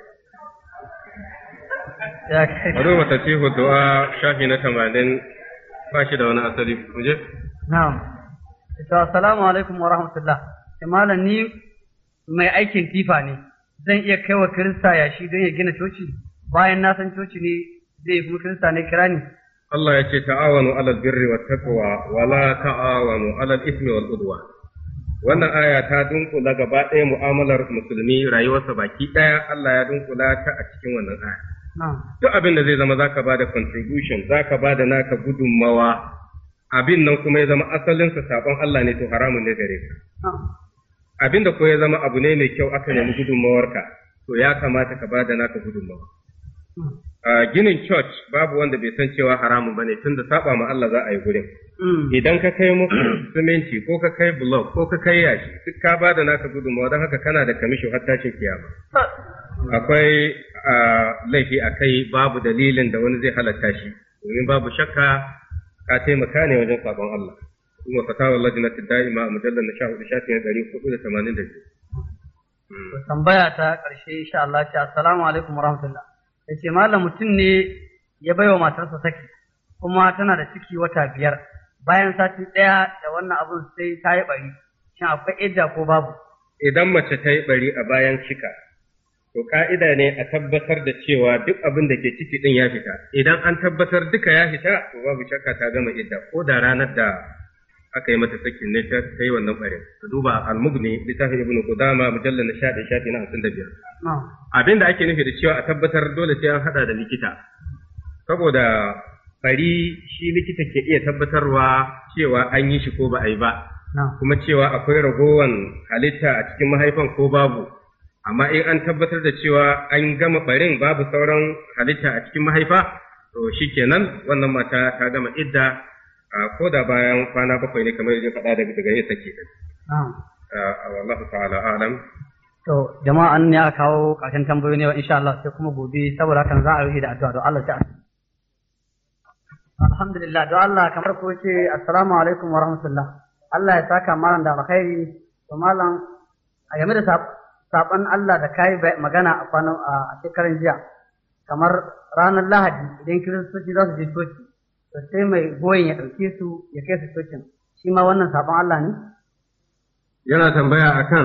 ya kai ado wata ce du'a shafi na tamanin ba shi da wani asali muje na'am to assalamu alaikum wa rahmatullah malam ni mai aikin tifa ne zan iya kai wa kirista yashi don ya gina coci bayan na san coci ne zai kuma kirista ne kira ni. Allah ya ce ta'awanu alal birri wat taqwa wa la ta'awanu alal ismi wal udwa. Wannan aya ta dunkula gaba ɗaya mu'amalar musulmi rayuwarsa baki ɗaya Allah ya dunkula ta a cikin wannan aya. Duk abin da zai zama zaka bada contribution zaka bada naka gudunmawa abin nan kuma ya zama asalinsa sabon Allah ne to haramun ne gare ka. Abin da ko ya zama abu ne mai kyau aka nemi gudunmawarka to ya kamata ka bada naka gudunmawa. Uh, ginin church babu wanda bai san cewa haramun bane tunda saba ma Allah za a yi gurin idan ka kai muku siminti ko ka kai block ko ka kai yashi duk ka bada naka gudunmawa don haka kana da kamisho har tashin kiyama akwai uh, laifi a kai babu dalilin da wani zai halatta shi domin babu shakka ka taimaka ne wajen sabon Allah kuma fatawa lajnatud da'ima a mujallar na sha hudu shafi na ɗari hudu da tamanin da biyu tambaya ta ƙarshe insha Allah ce assalamu alaikum warahmatullah ya ce malam mutum ne ya baiwa matarsa saki kuma tana da ciki wata biyar bayan sati ɗaya da wannan abun sai ta yi bari shin akwai idda ko babu idan mace ta yi bari a bayan cika to ka'ida ne a tabbatar da cewa duk abin da ke ciki din ya fita idan an tabbatar duka ya fita to babu shakka ta gama idda ko da ranar da aka yi mata sakin ne ta yi wannan barin ka duba al-mughni littafin ibn qudama mujallal na sha ɗaya shafi na hamsin da biyar abin da ake nufi da cewa a tabbatar dole sai an hada da likita saboda bari shi likita ke iya tabbatarwa cewa an yi shi ko ba a yi ba kuma cewa akwai ragowan halitta a cikin mahaifan ko babu amma in an tabbatar da cewa an gama barin babu sauran halitta a cikin mahaifa to shikenan wannan mata ta gama idda ko da bayan kwana bakwai ne kamar yadda faɗa daga daga yin sake wallahu ta'ala a'lam to jama'a an ya kawo ƙarshen tambayoyi ne insha Allah sai kuma gobe saboda hakan za a rufe da addu'a don Allah ta alhamdulillah don Allah kamar ko ce assalamu alaikum wa rahmatullah Allah ya saka malam da alkhairi to malam a game da saban Allah da kai magana a kwanan a shekaran jiya kamar ranar Lahadi idan kiristoci za su je coci to sai mai goyin ya ɗauke su ya kai su cocin shi ma wannan saban Allah ne? Yana tambaya akan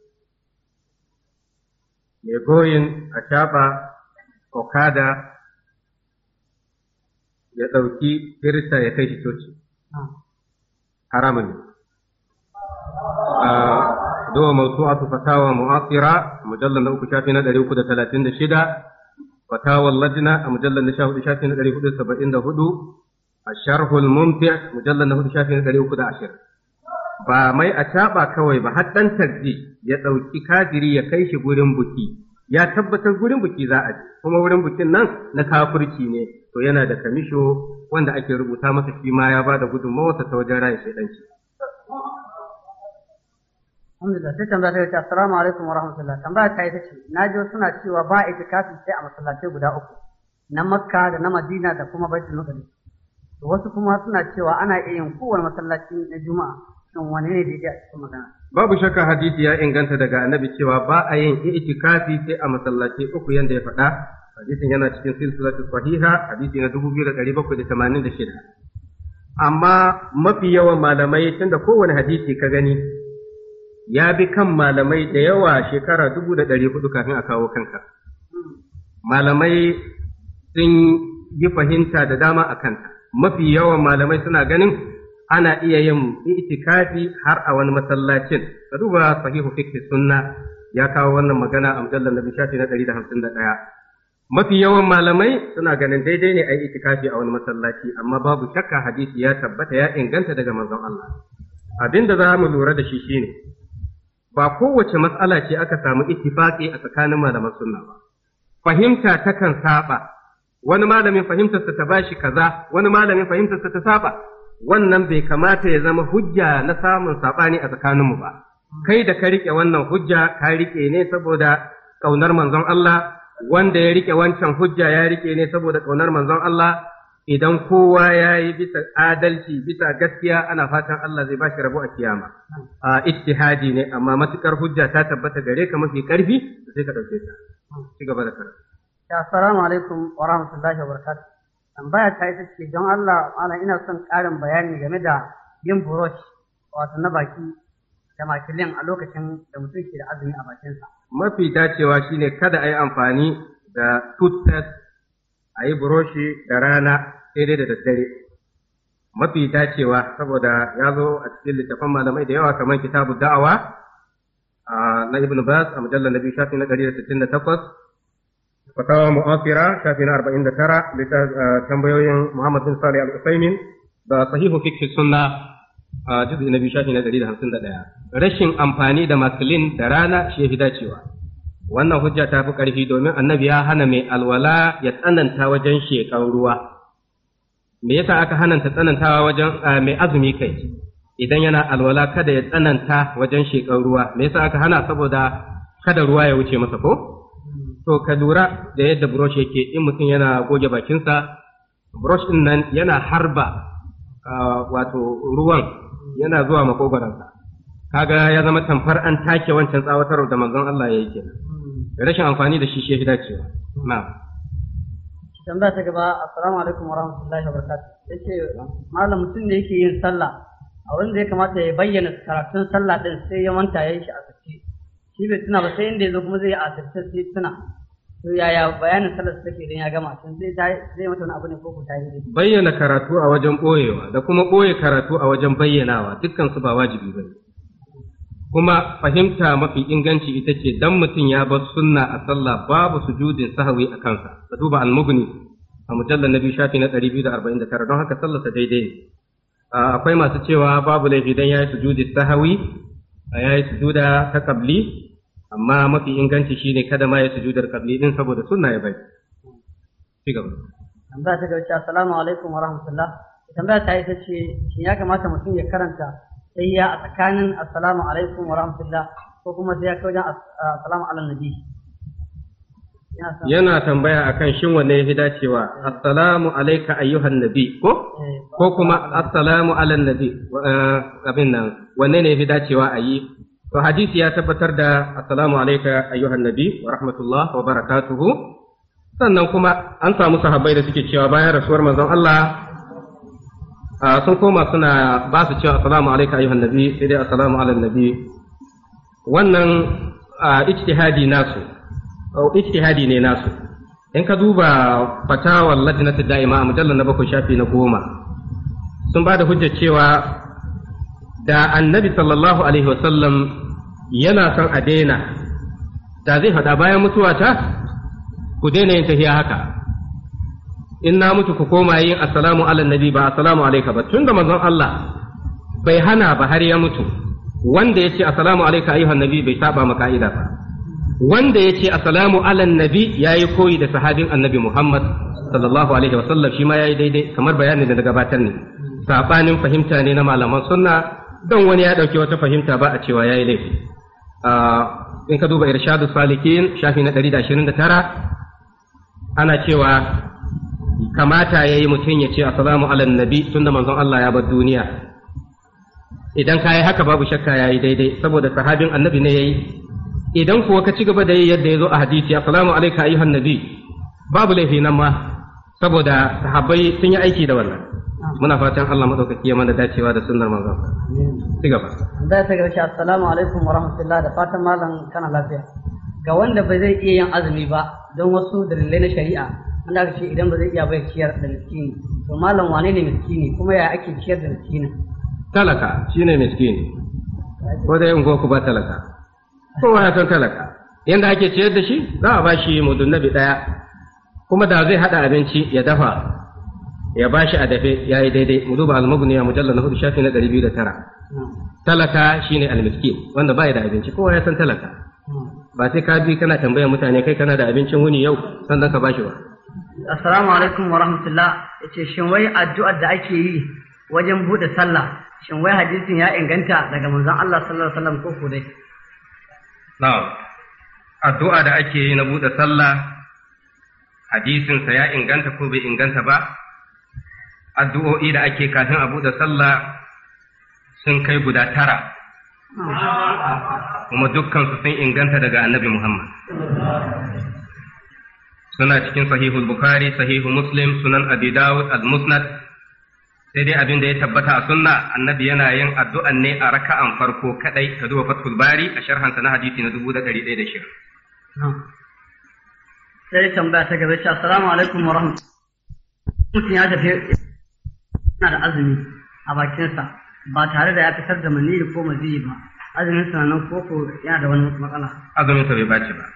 mai goyin a shaɓa okada ya ɗauki kirista ya kai shi coci. Haramun ne. Zuwa mawsu'atu fatawa mu'asira mujallar na uku shafi na ɗari uku da talatin da shida, fatawar lajina a mujallar na sha hudu shafi na ɗari hudu da saba'in da hudu, a sharhul mumti mujallar na hudu shafi na ɗari uku da ashirin. Ba mai a caɓa kawai ba, har ɗan tarji ya ɗauki kafiri ya kai shi gurin buki, ya tabbatar gurin buki za a je, kuma wurin bukin nan na kafirci ne, to yana da kamisho wanda ake rubuta masa shi ma ya ba da gudunmawarsa ta wajen raya shaidanci. Alhamdulillah, sai tambaya ta yace assalamu alaikum wa rahmatullah. Tambaya ta ita ce, na ji suna cewa ba itikafi sai a masallatai guda uku, na Makka da na Madina da kuma Baitul Maqdis. To wasu kuma suna cewa ana iya yin kowane masallaci na Juma'a. Shin wane ne daidai a cikin magana? Babu shakka hadisi ya inganta daga Annabi cewa ba a yin itikafi sai a masallatai uku yanda ya faɗa. Hadisin yana cikin silsilatu sahiha, hadisi na dubu biyu da ɗari bakwai da tamanin da shida. Amma mafi yawan malamai tunda kowane hadisi ka gani ya bi kan malamai da yawa shekara dubu da ɗari hudu kafin a kawo kanka. Malamai sun yi fahimta da dama a kanta. Mafi yawan malamai suna ganin ana iya yin itikafi har a wani masallacin. Ka duba sahihu fiqh sunna ya kawo wannan magana a mujallar nabi shafi na ɗari da hamsin da ɗaya. Mafi yawan malamai suna ganin daidai ne a yi itikafi a wani masallaci, amma babu shakka hadisi ya tabbata ya inganta daga manzon Allah. Abin da za mu lura da shi shine ba kowace matsala ce aka samu ittifaqi a tsakanin malaman sunna ba. Fahimta takan saba, wani malamin fahimtarsa ta bashi kaza, wani malamin fahimtarsa ta saba. Wannan bai kamata ya zama hujja na samun sabani a tsakaninmu ba. Kai da ka rike wannan hujja ka rike ne saboda kaunar manzon Allah, wanda ya rike wancan hujja ya rike ne saboda kaunar manzon Allah. Idan kowa ya yi bisa adalci, bisa gaskiya, ana fatan Allah zai ba shi rabo a kiyama. A ittihadi ne, amma matukar hujja ta tabbata gare ka mafi karfi, sai ka ɗauke ta. Ci gaba da karatu. Assalamu alaikum wa rahmatullahi wa barakatuh. Tambaya ta ita ce don Allah ana ina son ƙarin bayani game da yin burosh wato na baki da makilin a lokacin da mutum ke da azumi a bakinsa. Mafi dacewa shine kada a yi amfani da toothpaste, a yi buroshi da rana sai dai da daddare. Mafi dacewa saboda ya zo a cikin littafan malamai da yawa kamar kitabu da'awa na Ibn Baz a mujallar na biyu shafi na ɗari da sittin da takwas, fatawa mu'afira shafi na arba'in da tara, tambayoyin Muhammad bin Salih al-Usaimin da sahihu fiqh sunna a juz'i na biyu shafi na ɗari da hamsin da ɗaya. Rashin amfani da maklin da rana shi ya fi dacewa. Wannan hujja ta fi ƙarfi domin annabi ya hana mai alwala ya tsananta wajen sheƙan ruwa. Me yasa aka hananta tsanantawa wajen mai azumi kai? Idan yana alwala kada ya tsananta wajen sheƙan ruwa. Me yasa aka hana? Saboda kada ruwa ya wuce masa ko? To ka lura da yadda brush yake, in mutum yana goge bakinsa, brush ɗin nan yana harba wato ruwan yana zuwa makogaransa. Kaga ya zama tamfar an take wancan tsawatar da manzon Allah ya yi kenan. Rashin amfani da shi shi ya fi dacewa. Na'am. Tambaya ta gaba, assalamu alaikum wa rahmatullahi wa barakatuh. Yace malam mutum ne yake yin sallah a wurin da ya kamata ya bayyana karatun sallah din sai ya manta yayin shi a sirce. Shi bai tuna ba sai inda ya zo kuma zai yi a sirce sai tuna. To yaya bayanin sallar take idan ya gama tun zai zai mata wani abu ne ko ko ta yi? Bayyana karatu a wajen boyewa da kuma boye karatu a wajen bayyanawa dukkan su ba wajibi bane. Kuma fahimta mafi inganci ita ce dan mutum ya bar sunna a sallah babu sujudin sahwi a kansa. Ka duba al-Mughni a mujallar na biyu shafi na ɗari biyu da arba'in da tara, don haka sallarsa daidai ne. Akwai masu cewa babu laifi dan yayi sujudi sahwi, yayi sujuda ta qabli, amma mafi inganci shine kada ma ya sujudar qabli din saboda sunna ya bai. Ci gaba. Tambaya ta gaba, assalamu alaikum wa rahmatullah. Tambaya ta ita ce shin ya kamata mutum ya karanta sai ya a tsakanin assalamu alaikum wa rahmatullah ko kuma sai ya kai wajen assalamu ala nabi? Yana tambaya akan shin wanne ya fi dacewa, assalamu alaika ayyuhan nabi ko ko kuma assalamu ala nabi, abin nan wanne ne ya fi dacewa a yi? To hadisi ya tabbatar da assalamu alayka ayyuhan nabi wa rahmatullah wa barakatuhu. Sannan kuma an samu sahabbai da suke cewa bayan rasuwar manzon Allah sun koma suna ba su cewa assalamu alayka ayyuhan nabi sai dai assalamu ala nabi. Wannan ijtihadi nasu ijtihadi ne nasu. In ka duba fatawar lajnatu da'ima a mujallar na bakwai shafi na goma sun ba da hujjar cewa da annabi sallallahu alaihi wasallam yana son a daina da zai faɗa bayan mutuwa ta ku daina yin tahiya haka in na mutu ku koma yin assalamu ala nabi ba assalamu alaika ba tunda manzon Allah bai hana ba har ya mutu wanda ya ce assalamu alaika ayyuhan nabi bai saba ma ka'ida ba wanda ya ce assalamu ala nabi yayi koyi da sahabin annabi Muhammad sallallahu alaihi wasallam shi ma yayi daidai kamar bayanin da na gabatar ne sabanin fahimta ne na malaman sunna don wani ya ɗauki wata fahimta ba a cewa ya yi laifi. In ka duba irshadu salikin shafi na ɗari da ashirin da tara ana cewa kamata ya yi mutum ya ce assalamu ala nabi tun da manzon Allah ya bar duniya. Idan ka yi haka babu shakka ya yi daidai saboda sahabin annabi ne ya yi. Idan kuwa ka ci gaba da yi yadda ya zo a hadisi assalamu alaika ayyuhan nabi babu laifi nan ma saboda sahabbai sun yi aiki da wannan. Muna fatan Allah madaukaki ya mana dacewa da sunnar manzon. Ci gaba. Da ta gaishe assalamu alaikum wa rahmatullah da fatan malam kana lafiya. Ga wanda bai zai iya yin azumi ba don wasu dalilai na shari'a wanda aka ce idan ba zai iya bai ciyar da miskini. To malam wane ne miskini kuma ya ake ciyar da miskini? Talaka shine miskini. Ko da yin ku ba talaka. Kowa ya san talaka. Yanda ake ciyar da shi za a bashi mudun nabi daya. Kuma da zai hada abinci ya dafa ya bashi a dafe ya yi daidai mu duba al-mughni a mujallal na hudu shafi na ɗari biyu da tara talaka shine al-miskin wanda bai da abinci kowa ya san talaka ba sai ka bi kana tambayar mutane kai kana da abincin wuni yau sannan ka bashi ba. Assalamu alaikum wa rahmatullah yace shin wai addu'ar da ake yi wajen bude sallah shin wai hadisin ya inganta daga manzon Allah sallallahu alaihi wasallam ko ko dai? Na'am addu'a da ake yi na bude sallah hadisin sa ya inganta ko bai inganta ba? Addu'o'i da ake kafin a buɗe sallah sun kai guda tara, kuma dukkansu sun inganta daga annabi Muhammad. Suna cikin sahihul Bukhari, sahihu Muslim, sunan Abi Dawud, al-Musnad, sai dai abin da ya tabbata a sunna annabi yana yin addu'an ne a raka'an farko kadai ka duba Fathul Bari a sharhansa na hadisi na dubu da ɗari ɗaya da shida. Sai tambaya ta gaba shi assalamu alaikum wa rahmatullahi. Mutum ya tafi yana da azumi a bakinsa ba tare da ya fitar da maniyi ko maziyi ba azumin sa nan koko yana da wani matsala azumin sa bai bace ba.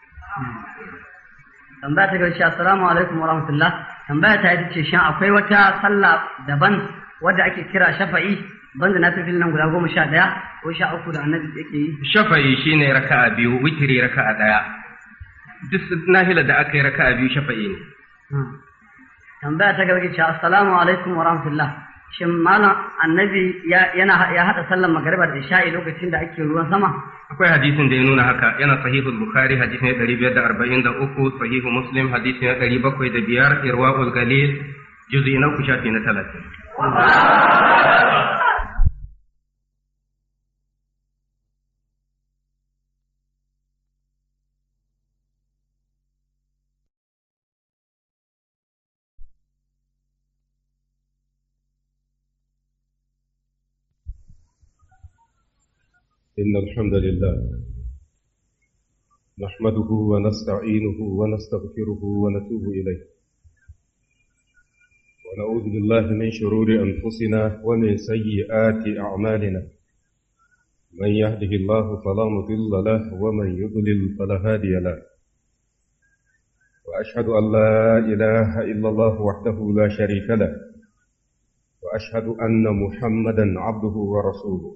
Tambaya ta gaishe assalamu alaikum wa rahmatullah tambaya ta yi ce shin akwai wata sallah daban wadda ake kira shafa'i banda na fifil nan guda goma sha ɗaya ko sha uku da annabi yake yi? Shafa'i shine raka'a biyu witiri raka'a ɗaya duk nahilar da aka yi raka'a biyu shafa'i ne. Tambaya ta gaba ce assalamu alaikum wa rahmatullah shin malam annabi yana ya hada sallar magariba da isha'i lokacin da ake ruwan sama? Akwai hadisin da ya nuna haka yana sahihul Bukhari hadisi ne ɗari biyar da arba'in da uku sahihu Muslim hadisi ne ɗari bakwai da biyar irwaul galil juz'i na uku shafi na talatin. إن الحمد لله نحمده ونستعينه ونستغفره ونتوب إليه ونعوذ بالله من شرور أنفسنا ومن سيئات أعمالنا من يهده الله فلا مضل له ومن يضلل فلا هادي له وأشهد أن لا إله إلا الله وحده لا شريك له وأشهد أن محمدا عبده ورسوله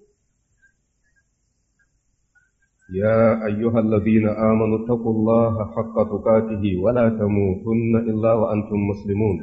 يا أيها الذين آمنوا اتقوا الله حق تقاته ولا تموتن إلا وأنتم مسلمون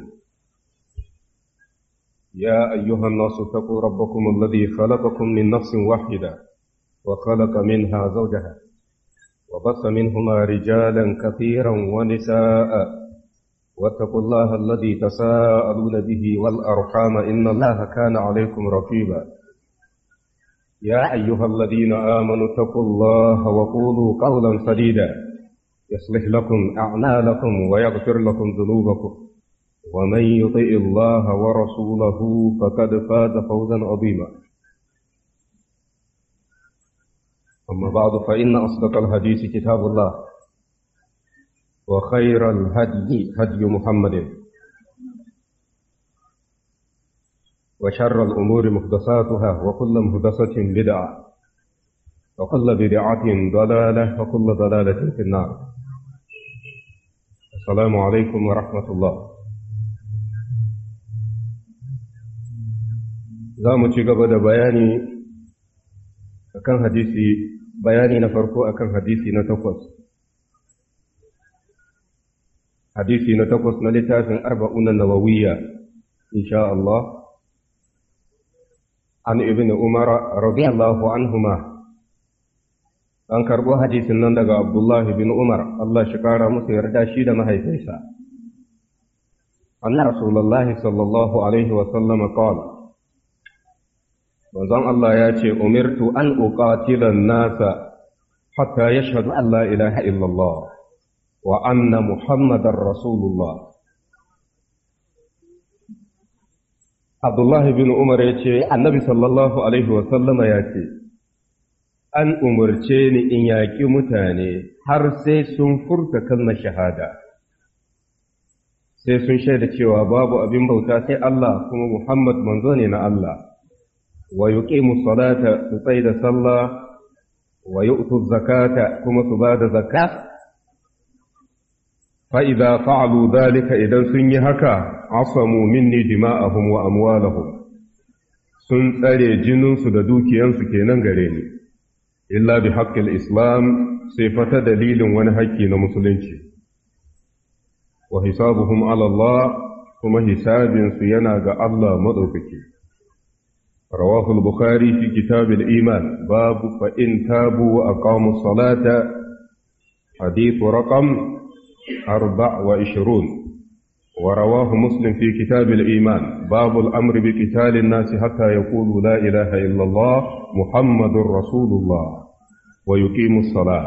يا أيها الناس اتقوا ربكم الذي خلقكم من نفس واحدة وخلق منها زوجها وبث منهما رجالا كثيرا ونساء واتقوا الله الذي تساءلون به والأرحام إن الله كان عليكم رقيبا يا أيها الذين آمنوا اتقوا الله وقولوا قولا سديدا يصلح لكم أعمالكم ويغفر لكم ذنوبكم ومن يطع الله ورسوله فقد فاز فوزا عظيما أما بعد فإن أصدق الحديث كتاب الله وخير الهدي هدي محمد وشر الأمور محدثاتها وكل محدثة بدعة وكل بدعة ضلالة وكل ضلالة في النار. السلام عليكم ورحمة الله. زامو تشيغا بدا بياني أكن حديثي بياني نفرقو أكن حديثي نتوقف حديثي نتوقف نلتاف أربعون النووية إن شاء الله عن ابن عمر رضي الله عنهما an karbo hadisin nan daga Abdullah bin Umar Allah shi kara musu yarda shi da mahaifinsa anna Rasulullah sallallahu alaihi wa sallam qala manzon Allah ya ce umirtu an uqatila an-nasa hatta yashhadu an la ilaha illallah wa anna muhammadar rasulullah. Abdullah bin Umar ya ce, Annabi sallallahu Alaihi wasallama ya ce, An umarce ni in yaƙi mutane har sai sun furta kalmar shahada, sai sun shaida cewa babu abin bauta sai Allah kuma Muhammad manzo ne na Allah, wa yuqimu salata su tsai da sallah, wa yu'tu zakata kuma su ba da zakka. فإذا فعلوا ذلك إذا سن هكا عصموا مني دماءهم وأموالهم سن تري جنون سددوك ينسك ننغريني إلا بحق الإسلام صفة دليل ونهكي نمسلنش وحسابهم على الله كما حساب سيناغ الله مضوكك رواه البخاري في كتاب الإيمان باب فإن تابوا وأقاموا الصلاة حديث رقم أربع وعشرون ورواه مسلم في كتاب الإيمان باب الأمر بقتال الناس حتى يقولوا لا إله إلا الله محمد رسول الله ويقيموا الصلاة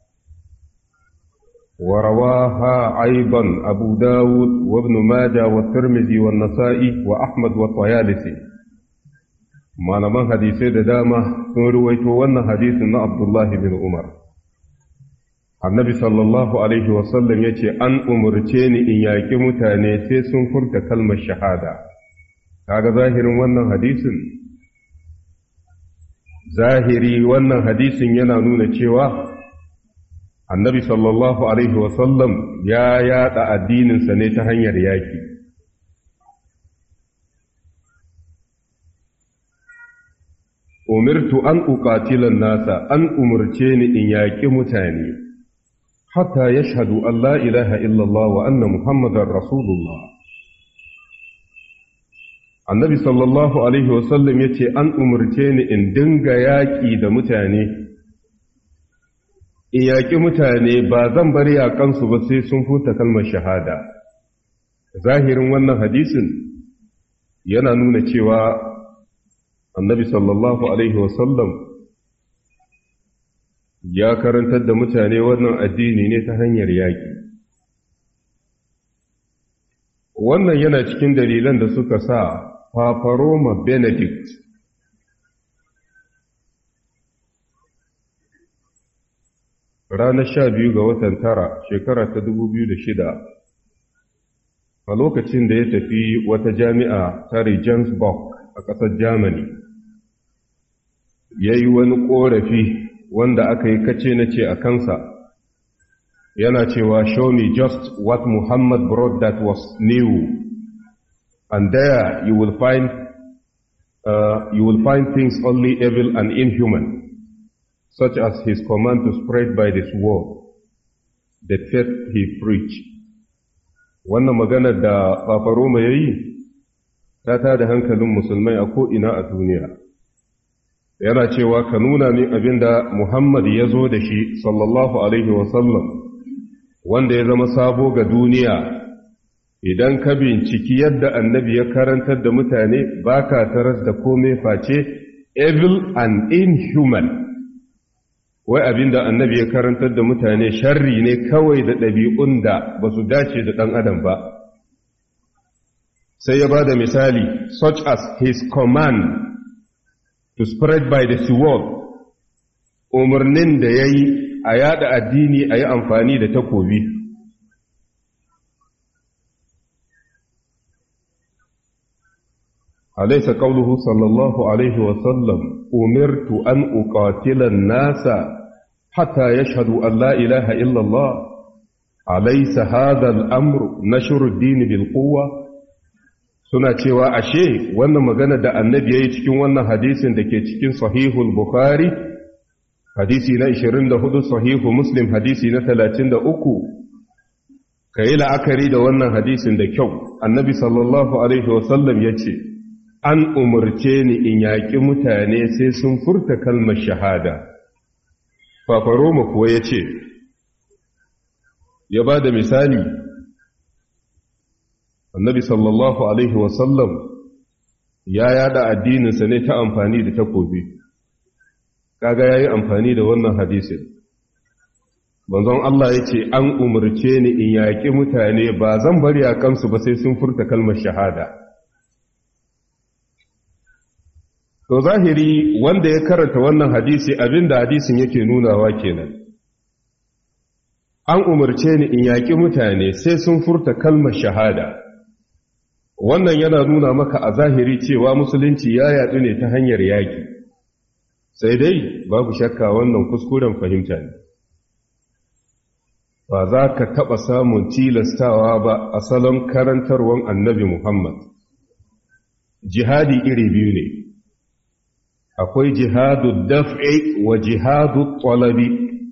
ورواها أيضا أبو داود وابن ماجه والترمذي والنسائي وأحمد والطيالسي ما نمان حديثي دامة نرويته وانا حديث عبد الله بن عمر Annabi sallallahu Alaihi wasallam ya ce, An umarce ni in yaƙi mutane sai sun furta kalmar shahada. Kaga zahirin wannan hadisin? Zahiri wannan hadisin yana nuna cewa Annabi sallallahu Alaihi wasallam ya yaɗa addininsa ne ta hanyar yaƙi. Umirtu an uƙatilan nasa, an umarce ni in yaƙi mutane. حتى يشهدوا أن لا إله إلا الله وأن محمد رسول الله. النبي صلى الله عليه وسلم يتي أن أمرتين إن دنگ ياكي دا متاني إياكي متاني بازن بريا كنسو بسي سنفوت كلمة شهادة. ظاهر وانا حديث ينانون چوا النبي صلى الله عليه وسلم ya karantar da mutane wannan addini ne ta hanyar yaƙi. Wannan yana cikin dalilan da suka sa Papa Roma Benedict ranar sha biyu ga watan tara shekara ta dubu biyu da shida a lokacin da ya tafi wata jami'a ta Regensburg a ƙasar Germany ya yi wani ƙorafi wanda aka yi kace na ce a kansa yana cewa show me just what Muhammad brought that was new and there you will find uh, you will find things only evil and inhuman such as his command to spread by this word the faith he preached. Wannan magana da Papa Roma ya yi ta tada hankalin musulmai a ko'ina a duniya. Yana cewa ka nuna min abin da Muhammad ya zo da shi sallallahu Alaihi wasallam wanda ya zama sabo ga duniya. Idan ka binciki yadda annabi ya karantar da mutane ba ka taras da kome face evil and inhuman. Wai abinda annabi ya karantar da mutane sharri ne kawai da ɗabi'un da ba su dace da ɗan adam ba. Sai ya ba da misali, such as his command to spread by the sword, umarnin da ya yi a yada addini a yi amfani da takobi. Alaysa qawluhu sallallahu alaihi wa sallam umirtu an uqatila an-nasa hatta yashhadu an la ilaha illa Allah. Alaysa hadha al-amru nashru ad-din bil quwwa. Suna cewa ashe wannan magana da annabi yayi cikin wannan hadisin da ke cikin sahihul bukhari, hadisi na ishirin da hudu, sahihu muslim hadisi na talatin da uku, ka yi la'akari da wannan hadisin da kyau. Annabi sallallahu alaihi wasallam ya ce, an umarce ni in yaƙi mutane sai sun furta kalmar shahada. Fafaroma kuwa ya ce, ya ba da misali, annabi sallallahu alaihi wasallam ya yada addininsa ne ta amfani da takobi. Kaga ya yi amfani da wannan hadisin. Manzon Allah ya ce, an umarce ni in yaƙi mutane ba zan bari a kansu ba sai sun furta kalmar shahada. To zahiri wanda ya karanta wannan hadisi abinda hadisin yake nunawa kenan. An umarce ni in yaƙi mutane sai sun furta kalmar shahada. Wannan yana nuna maka a zahiri cewa musulunci ya yaɗu ne ta hanyar yaƙi. Sai dai babu shakka wannan kuskuren fahimta ne. Ba za ka taɓa samun tilastawa ba a salon karantarwan annabi Muhammad. Jihadi iri biyu ne. Akwai jihadu daf'i wa jihadu talabi.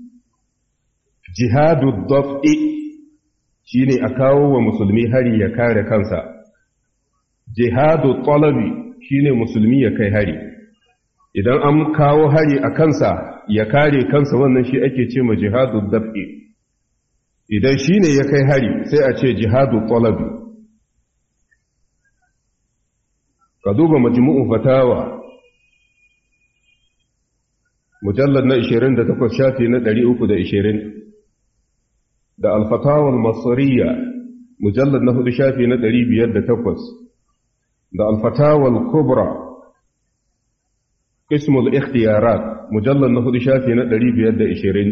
Jihadu daf'i shine a kawo wa musulmi hari ya kare kansa. Jihadu talabi shine musulmi ya kai hari. Idan an kawo hari a kansa ya kare kansa, wannan shi ake ce ma jihadu daf'i. Idan shine ya kai hari sai a ce jihadu talabi. Ka duba majmu'u fatawa mujallad na ishirin da takwas shafi na ɗari uku da ishirin, da al-fatawa al-masriya mujallad na hudu shafi na ɗari biyar da takwas, da al-fatawa al-kubra qismul ikhtiyarat mujallad na hudu shafi na ɗari biyar da ishirin.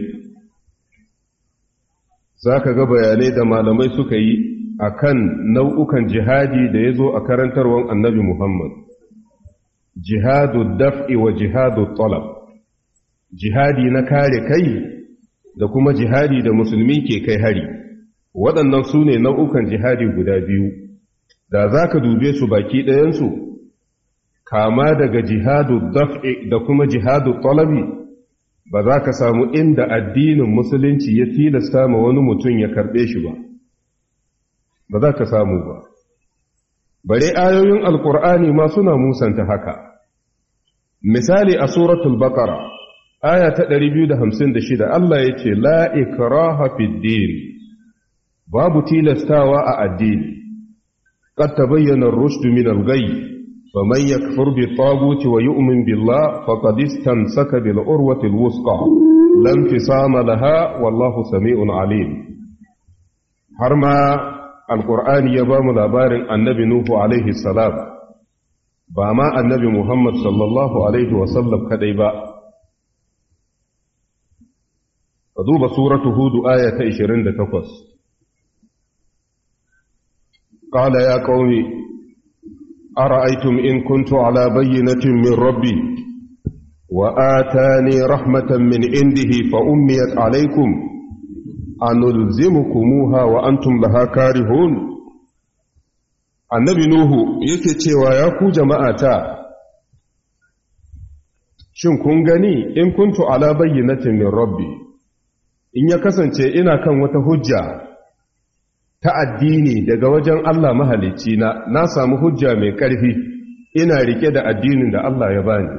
Zaka ga bayanai da malamai suka yi akan nau'ukan jihadi da yazo a karantarwar annabi Muhammad. Jihadu daf'i wa jihadu talab. Jihadi na kare kai da kuma jihadi da musulmi ke kai hari. Waɗannan su ne nau'ukan jihadi guda biyu. Da za ka dube su baki ɗayansu, kama daga jihadu daf'i da kuma jihadu talabi, ba za ka samu inda addinin musulunci ya tilasta ma wani mutum ya karɓe shi ba. Ba za ka samu ba. Bare ayoyin Alƙur'ani ma suna musanta haka. Misali a suratul Baqara, aya ta ɗari biyu da hamsin da shida, Allah ya ce, La ikraha fid din, babu tilastawa a addini, qad tabayyana ar-rushdu min al-ghayy, faman yakfur bit-taguti wa yu'min billah faqad istamsaka bil-urwati al-wusqa, la infisama laha wallahu sami'un alim. Har ma Al-Qur'ani ya ba mu labarin annabi Nuhu alaihi salam, ba ma annabi Muhammad sallallahu alaihi wa sallam kadai ba. Ka duba suratu Hudu aya ta ishirin da takwas. Qala ya qaumi ara'aytum in kuntu ala bayyinatin min rabbi wa atani rahmatan min indihi fa ummiyat alaykum anulzimukumuha wa antum laha karihun. Annabi Nuhu yake cewa ya ku jama'ata, shin kun gani in kuntu ala bayyinatin min rabbi, in ya kasance ina kan wata hujja ta addini daga wajen Allah mahalicci na, na samu hujja mai ƙarfi, ina rike da addinin da Allah ya bani.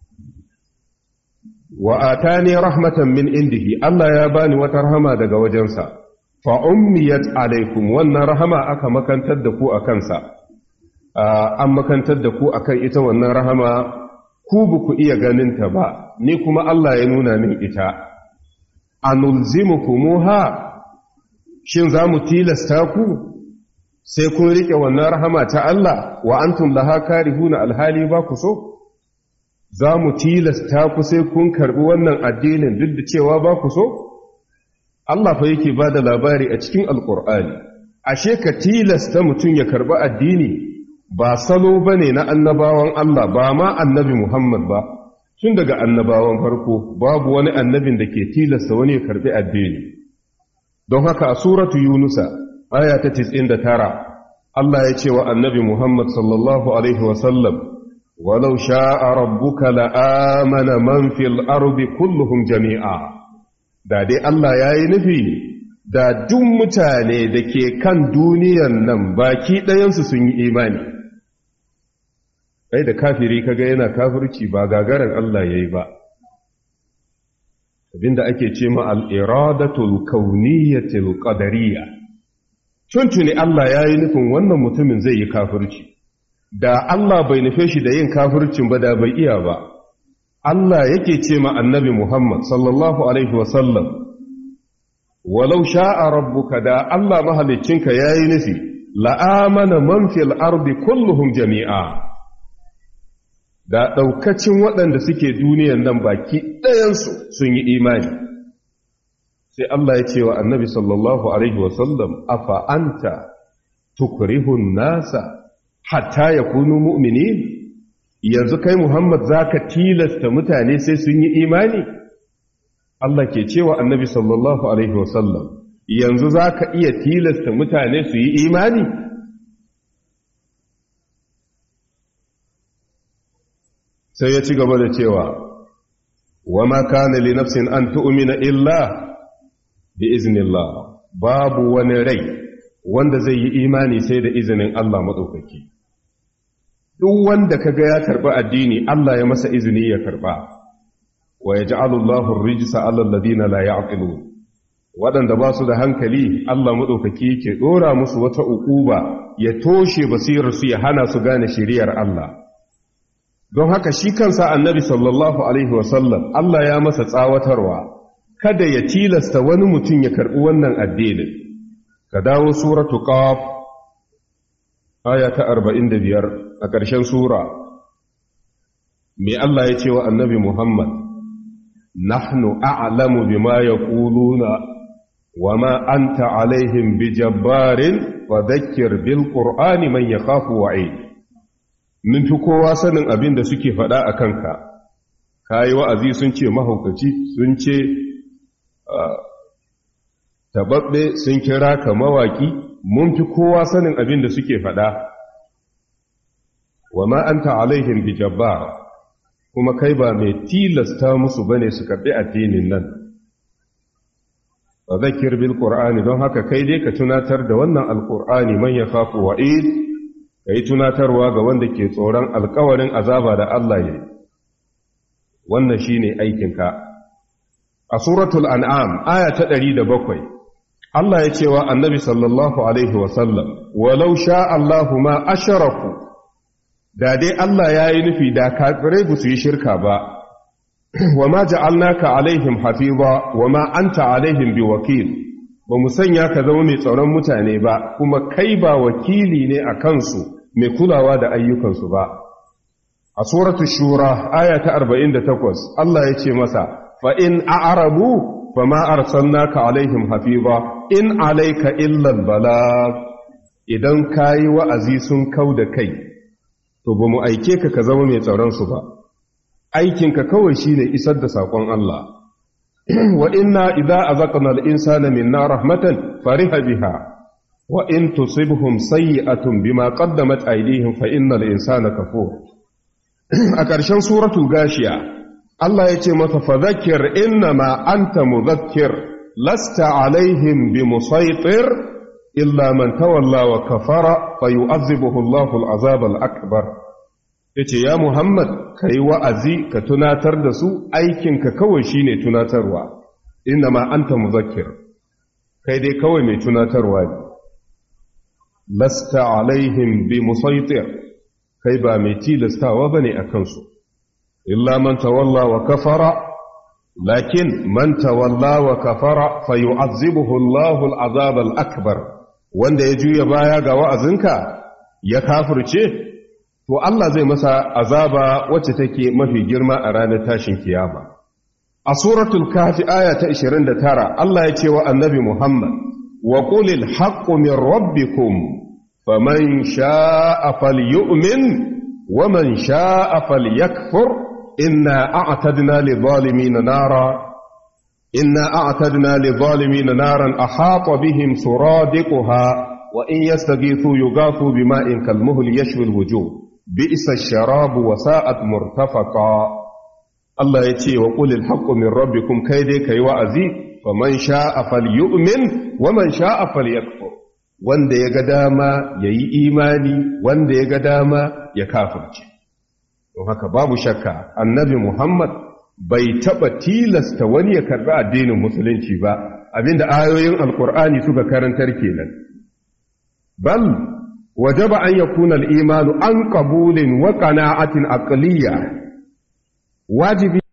Wa atani rahmatan min indihi, Allah ya bani wata rahama daga wajensa, fa ummiyat alaikum, wannan rahama aka makantar da ku a kansa, an makantar da ku akan ita wannan rahama, ku ba ku iya ganinta ba, ni kuma Allah ya nuna min ita, anulzimukumuha, shin za mu tilasta ku sai kun riƙe wannan rahama ta Allah wa antum laha karihuna alhali ba ku so? Za mu tilasta ku sai kun karɓi wannan addinin duk da cewa ba ku so? Allah fa yake ba da labari a cikin Alƙur'ani, ashe ka tilasta mutum ya karɓi addini ba salo ba ne na annabawan Allah, ba ma annabi Muhammad ba, tun daga annabawan farko babu wani annabin da ke tilasta wani ya karɓi addini. Don haka a suratu Yunusa, aya ta tis'in da tara, Allah ya ce wa annabi Muhammad sallallahu Alaihi wasallam, walau sha'a rabbuka la'amana man fil ardi kulluhum jami'a, da dai Allah ya yi nufi, da duk mutane da ke kan duniyan nan baki ɗayansu sun yi imani. Kai da kafiri kaga yana kafirci ba gagarar Allah ya yi ba. Abinda ake ce ma al'iradatul kauniyyatil qadariyya. Tuntuni Allah ya yi nufin wannan mutumin zai yi kafirci, da Allah bai nufe shi da yin kafircin ba da bai iya ba. Allah yake ce ma annabi Muhammad sallallahu Alaihi wasallam, walau sha'a rabbuka da Allah mahaliccinka ya yi nufi, la'amana man fil ardi kulluhum jami'a. Da ɗaukacin waɗanda suke duniyan nan baki ɗayansu sun yi imani. Sai Allah ya ce wa annabi sallallahu Alaihi wasallam, afa anta tukrihun nasa hatta ya kunu mu'mini, yanzu kai Muhammad za ka tilasta mutane sai sun yi imani? Allah ke cewa annabi sallallahu Alaihi wasallam, yanzu za ka iya tilasta mutane su yi imani? Sai ya ci gaba da cewa, wa ma kana li nafsin an tu'mina illa bi iznillah, babu wani rai wanda zai yi imani sai da izinin Allah maɗaukaki. Duk wanda kaga ya karɓi addini Allah ya masa izini ya karɓa, wa yaj'alu Allahu ar-rijsa 'ala alladhina la ya'qilun. Waɗanda ba su da hankali Allah maɗaukaki yake ɗora musu wata uquba ya toshe basirarsu ya hana su gane shiriyar Allah. Don haka shi kansa annabi sallallahu Alaihi wasallam Allah ya masa tsawatarwa, kada ya tilasta wani mutum ya karɓi wannan addinin. Ka dawo suratu Qaf, aya ta arba'in da biyar a ƙarshen sura. Me Allah ya ce wa annabi Muhammad, nahnu a'lamu bima yaquluna wa ma anta alaihim bijabbarin wa dhakkir bil qur'ani man yakhafu wa'id. Mun fi kowa sanin abin da suke faɗa a kanka, ka yi wa'azi sun ce mahaukaci, sun ce taɓaɓɓe, sun kira ka mawaƙi, mun fi kowa sanin abin da suke faɗa. Wa ma'anta alaihim bi jabbar, kuma kai ba mai tilasta musu ba ne su karɓi addinin nan. Wa zakir bil Qur'ani, don haka kai dai ka tunatar da wannan alƙur'ani man ya kafu wa'id, ka yi tunatarwa ga wanda ke tsoron alkawarin azaba da Allah ya yi, wannan shi ne aikinka. A suratul an'am, aya ta ɗari da bakwai, Allah ya ce wa annabi sallallahu Alaihi wasallam, walau sha Allahu ma asharaku, da dai Allah ya yi nufi da kafirai ba su yi shirka ba, wa ma ja'alnaka alaihim hafiza wa ma anta alaihim bi wakil, ba mu sanya ka zama mai tsaron mutane ba, kuma kai ba wakili ne a kansu mai kulawa da ayyukansu ba. A suratu shura aya ta arba'in da takwas Allah ya ce masa, fa in a'rabu fa ma arsalnaka alaihim hafiza in alayka illa albalag, idan kayi wa'azi sun kau da kai to ba mu aike ka ka zama mai tsaron su ba, aikinka kawai shine isar da sakon Allah. Wa inna idza azaqna al-insana minna rahmatan fariha biha wa in tusibhum sayyi'atun bima qaddamat aydihim fa innal insana kafur. A ƙarshen suratul gashiya Allah ya ce masa fadhakkir innama anta mudhakkir lasta alaihim bimusaytir illa man tawalla wa kafara fayu'adhibuhu Allahu al-'azab al-akbar. Yace ya Muhammad kai wa'azi ka tunatar da su, aikinka kawai shine tunatarwa, innama anta mudhakkir, kai dai kawai mai tunatarwa ne. Lasta alaihim bi musaitir, kai ba mai tilastawa bane a kansu, illa man tawalla wa kafara lakin man tawalla wa kafara fayu'azzibuhu Allahu al-'azab al-akbar wanda ya juya baya ga wa'azinka ya kafirce to Allah zai masa azaba wacce take mafi girma a ranar tashin kiyama. A suratul kafi aya ta ishirin da tara Allah ya ce wa annabi Muhammad wa qulil haqqu min rabbikum faman sha'a falyu'min wa man sha'a falyakfur inna a'tadna lidh-dhalimin nara inna a'tadna lidh-dhalimin naran ahata bihim suradiquha wa in yastaghithu yughathu bima'in kalmuhli yashwi al-wujuh bi'sa ash-sharabu wa sa'at murtafaqa. Allah ya ce wa qulil haqqu min rabbikum kai dai kai wa'azi faman sha'a falyu'min wa man sha'a falyakfur wanda ya ga dama yayi imani wanda ya ga dama ya kafirce. Don haka babu shakka annabi Muhammad bai taba tilasta wani ya karbi addinin musulunci ba abinda ayoyin alqur'ani suka karantar kenan. Bal wajaba an yakuna al-imanu an qabulin wa qana'atin aqliyya wajibi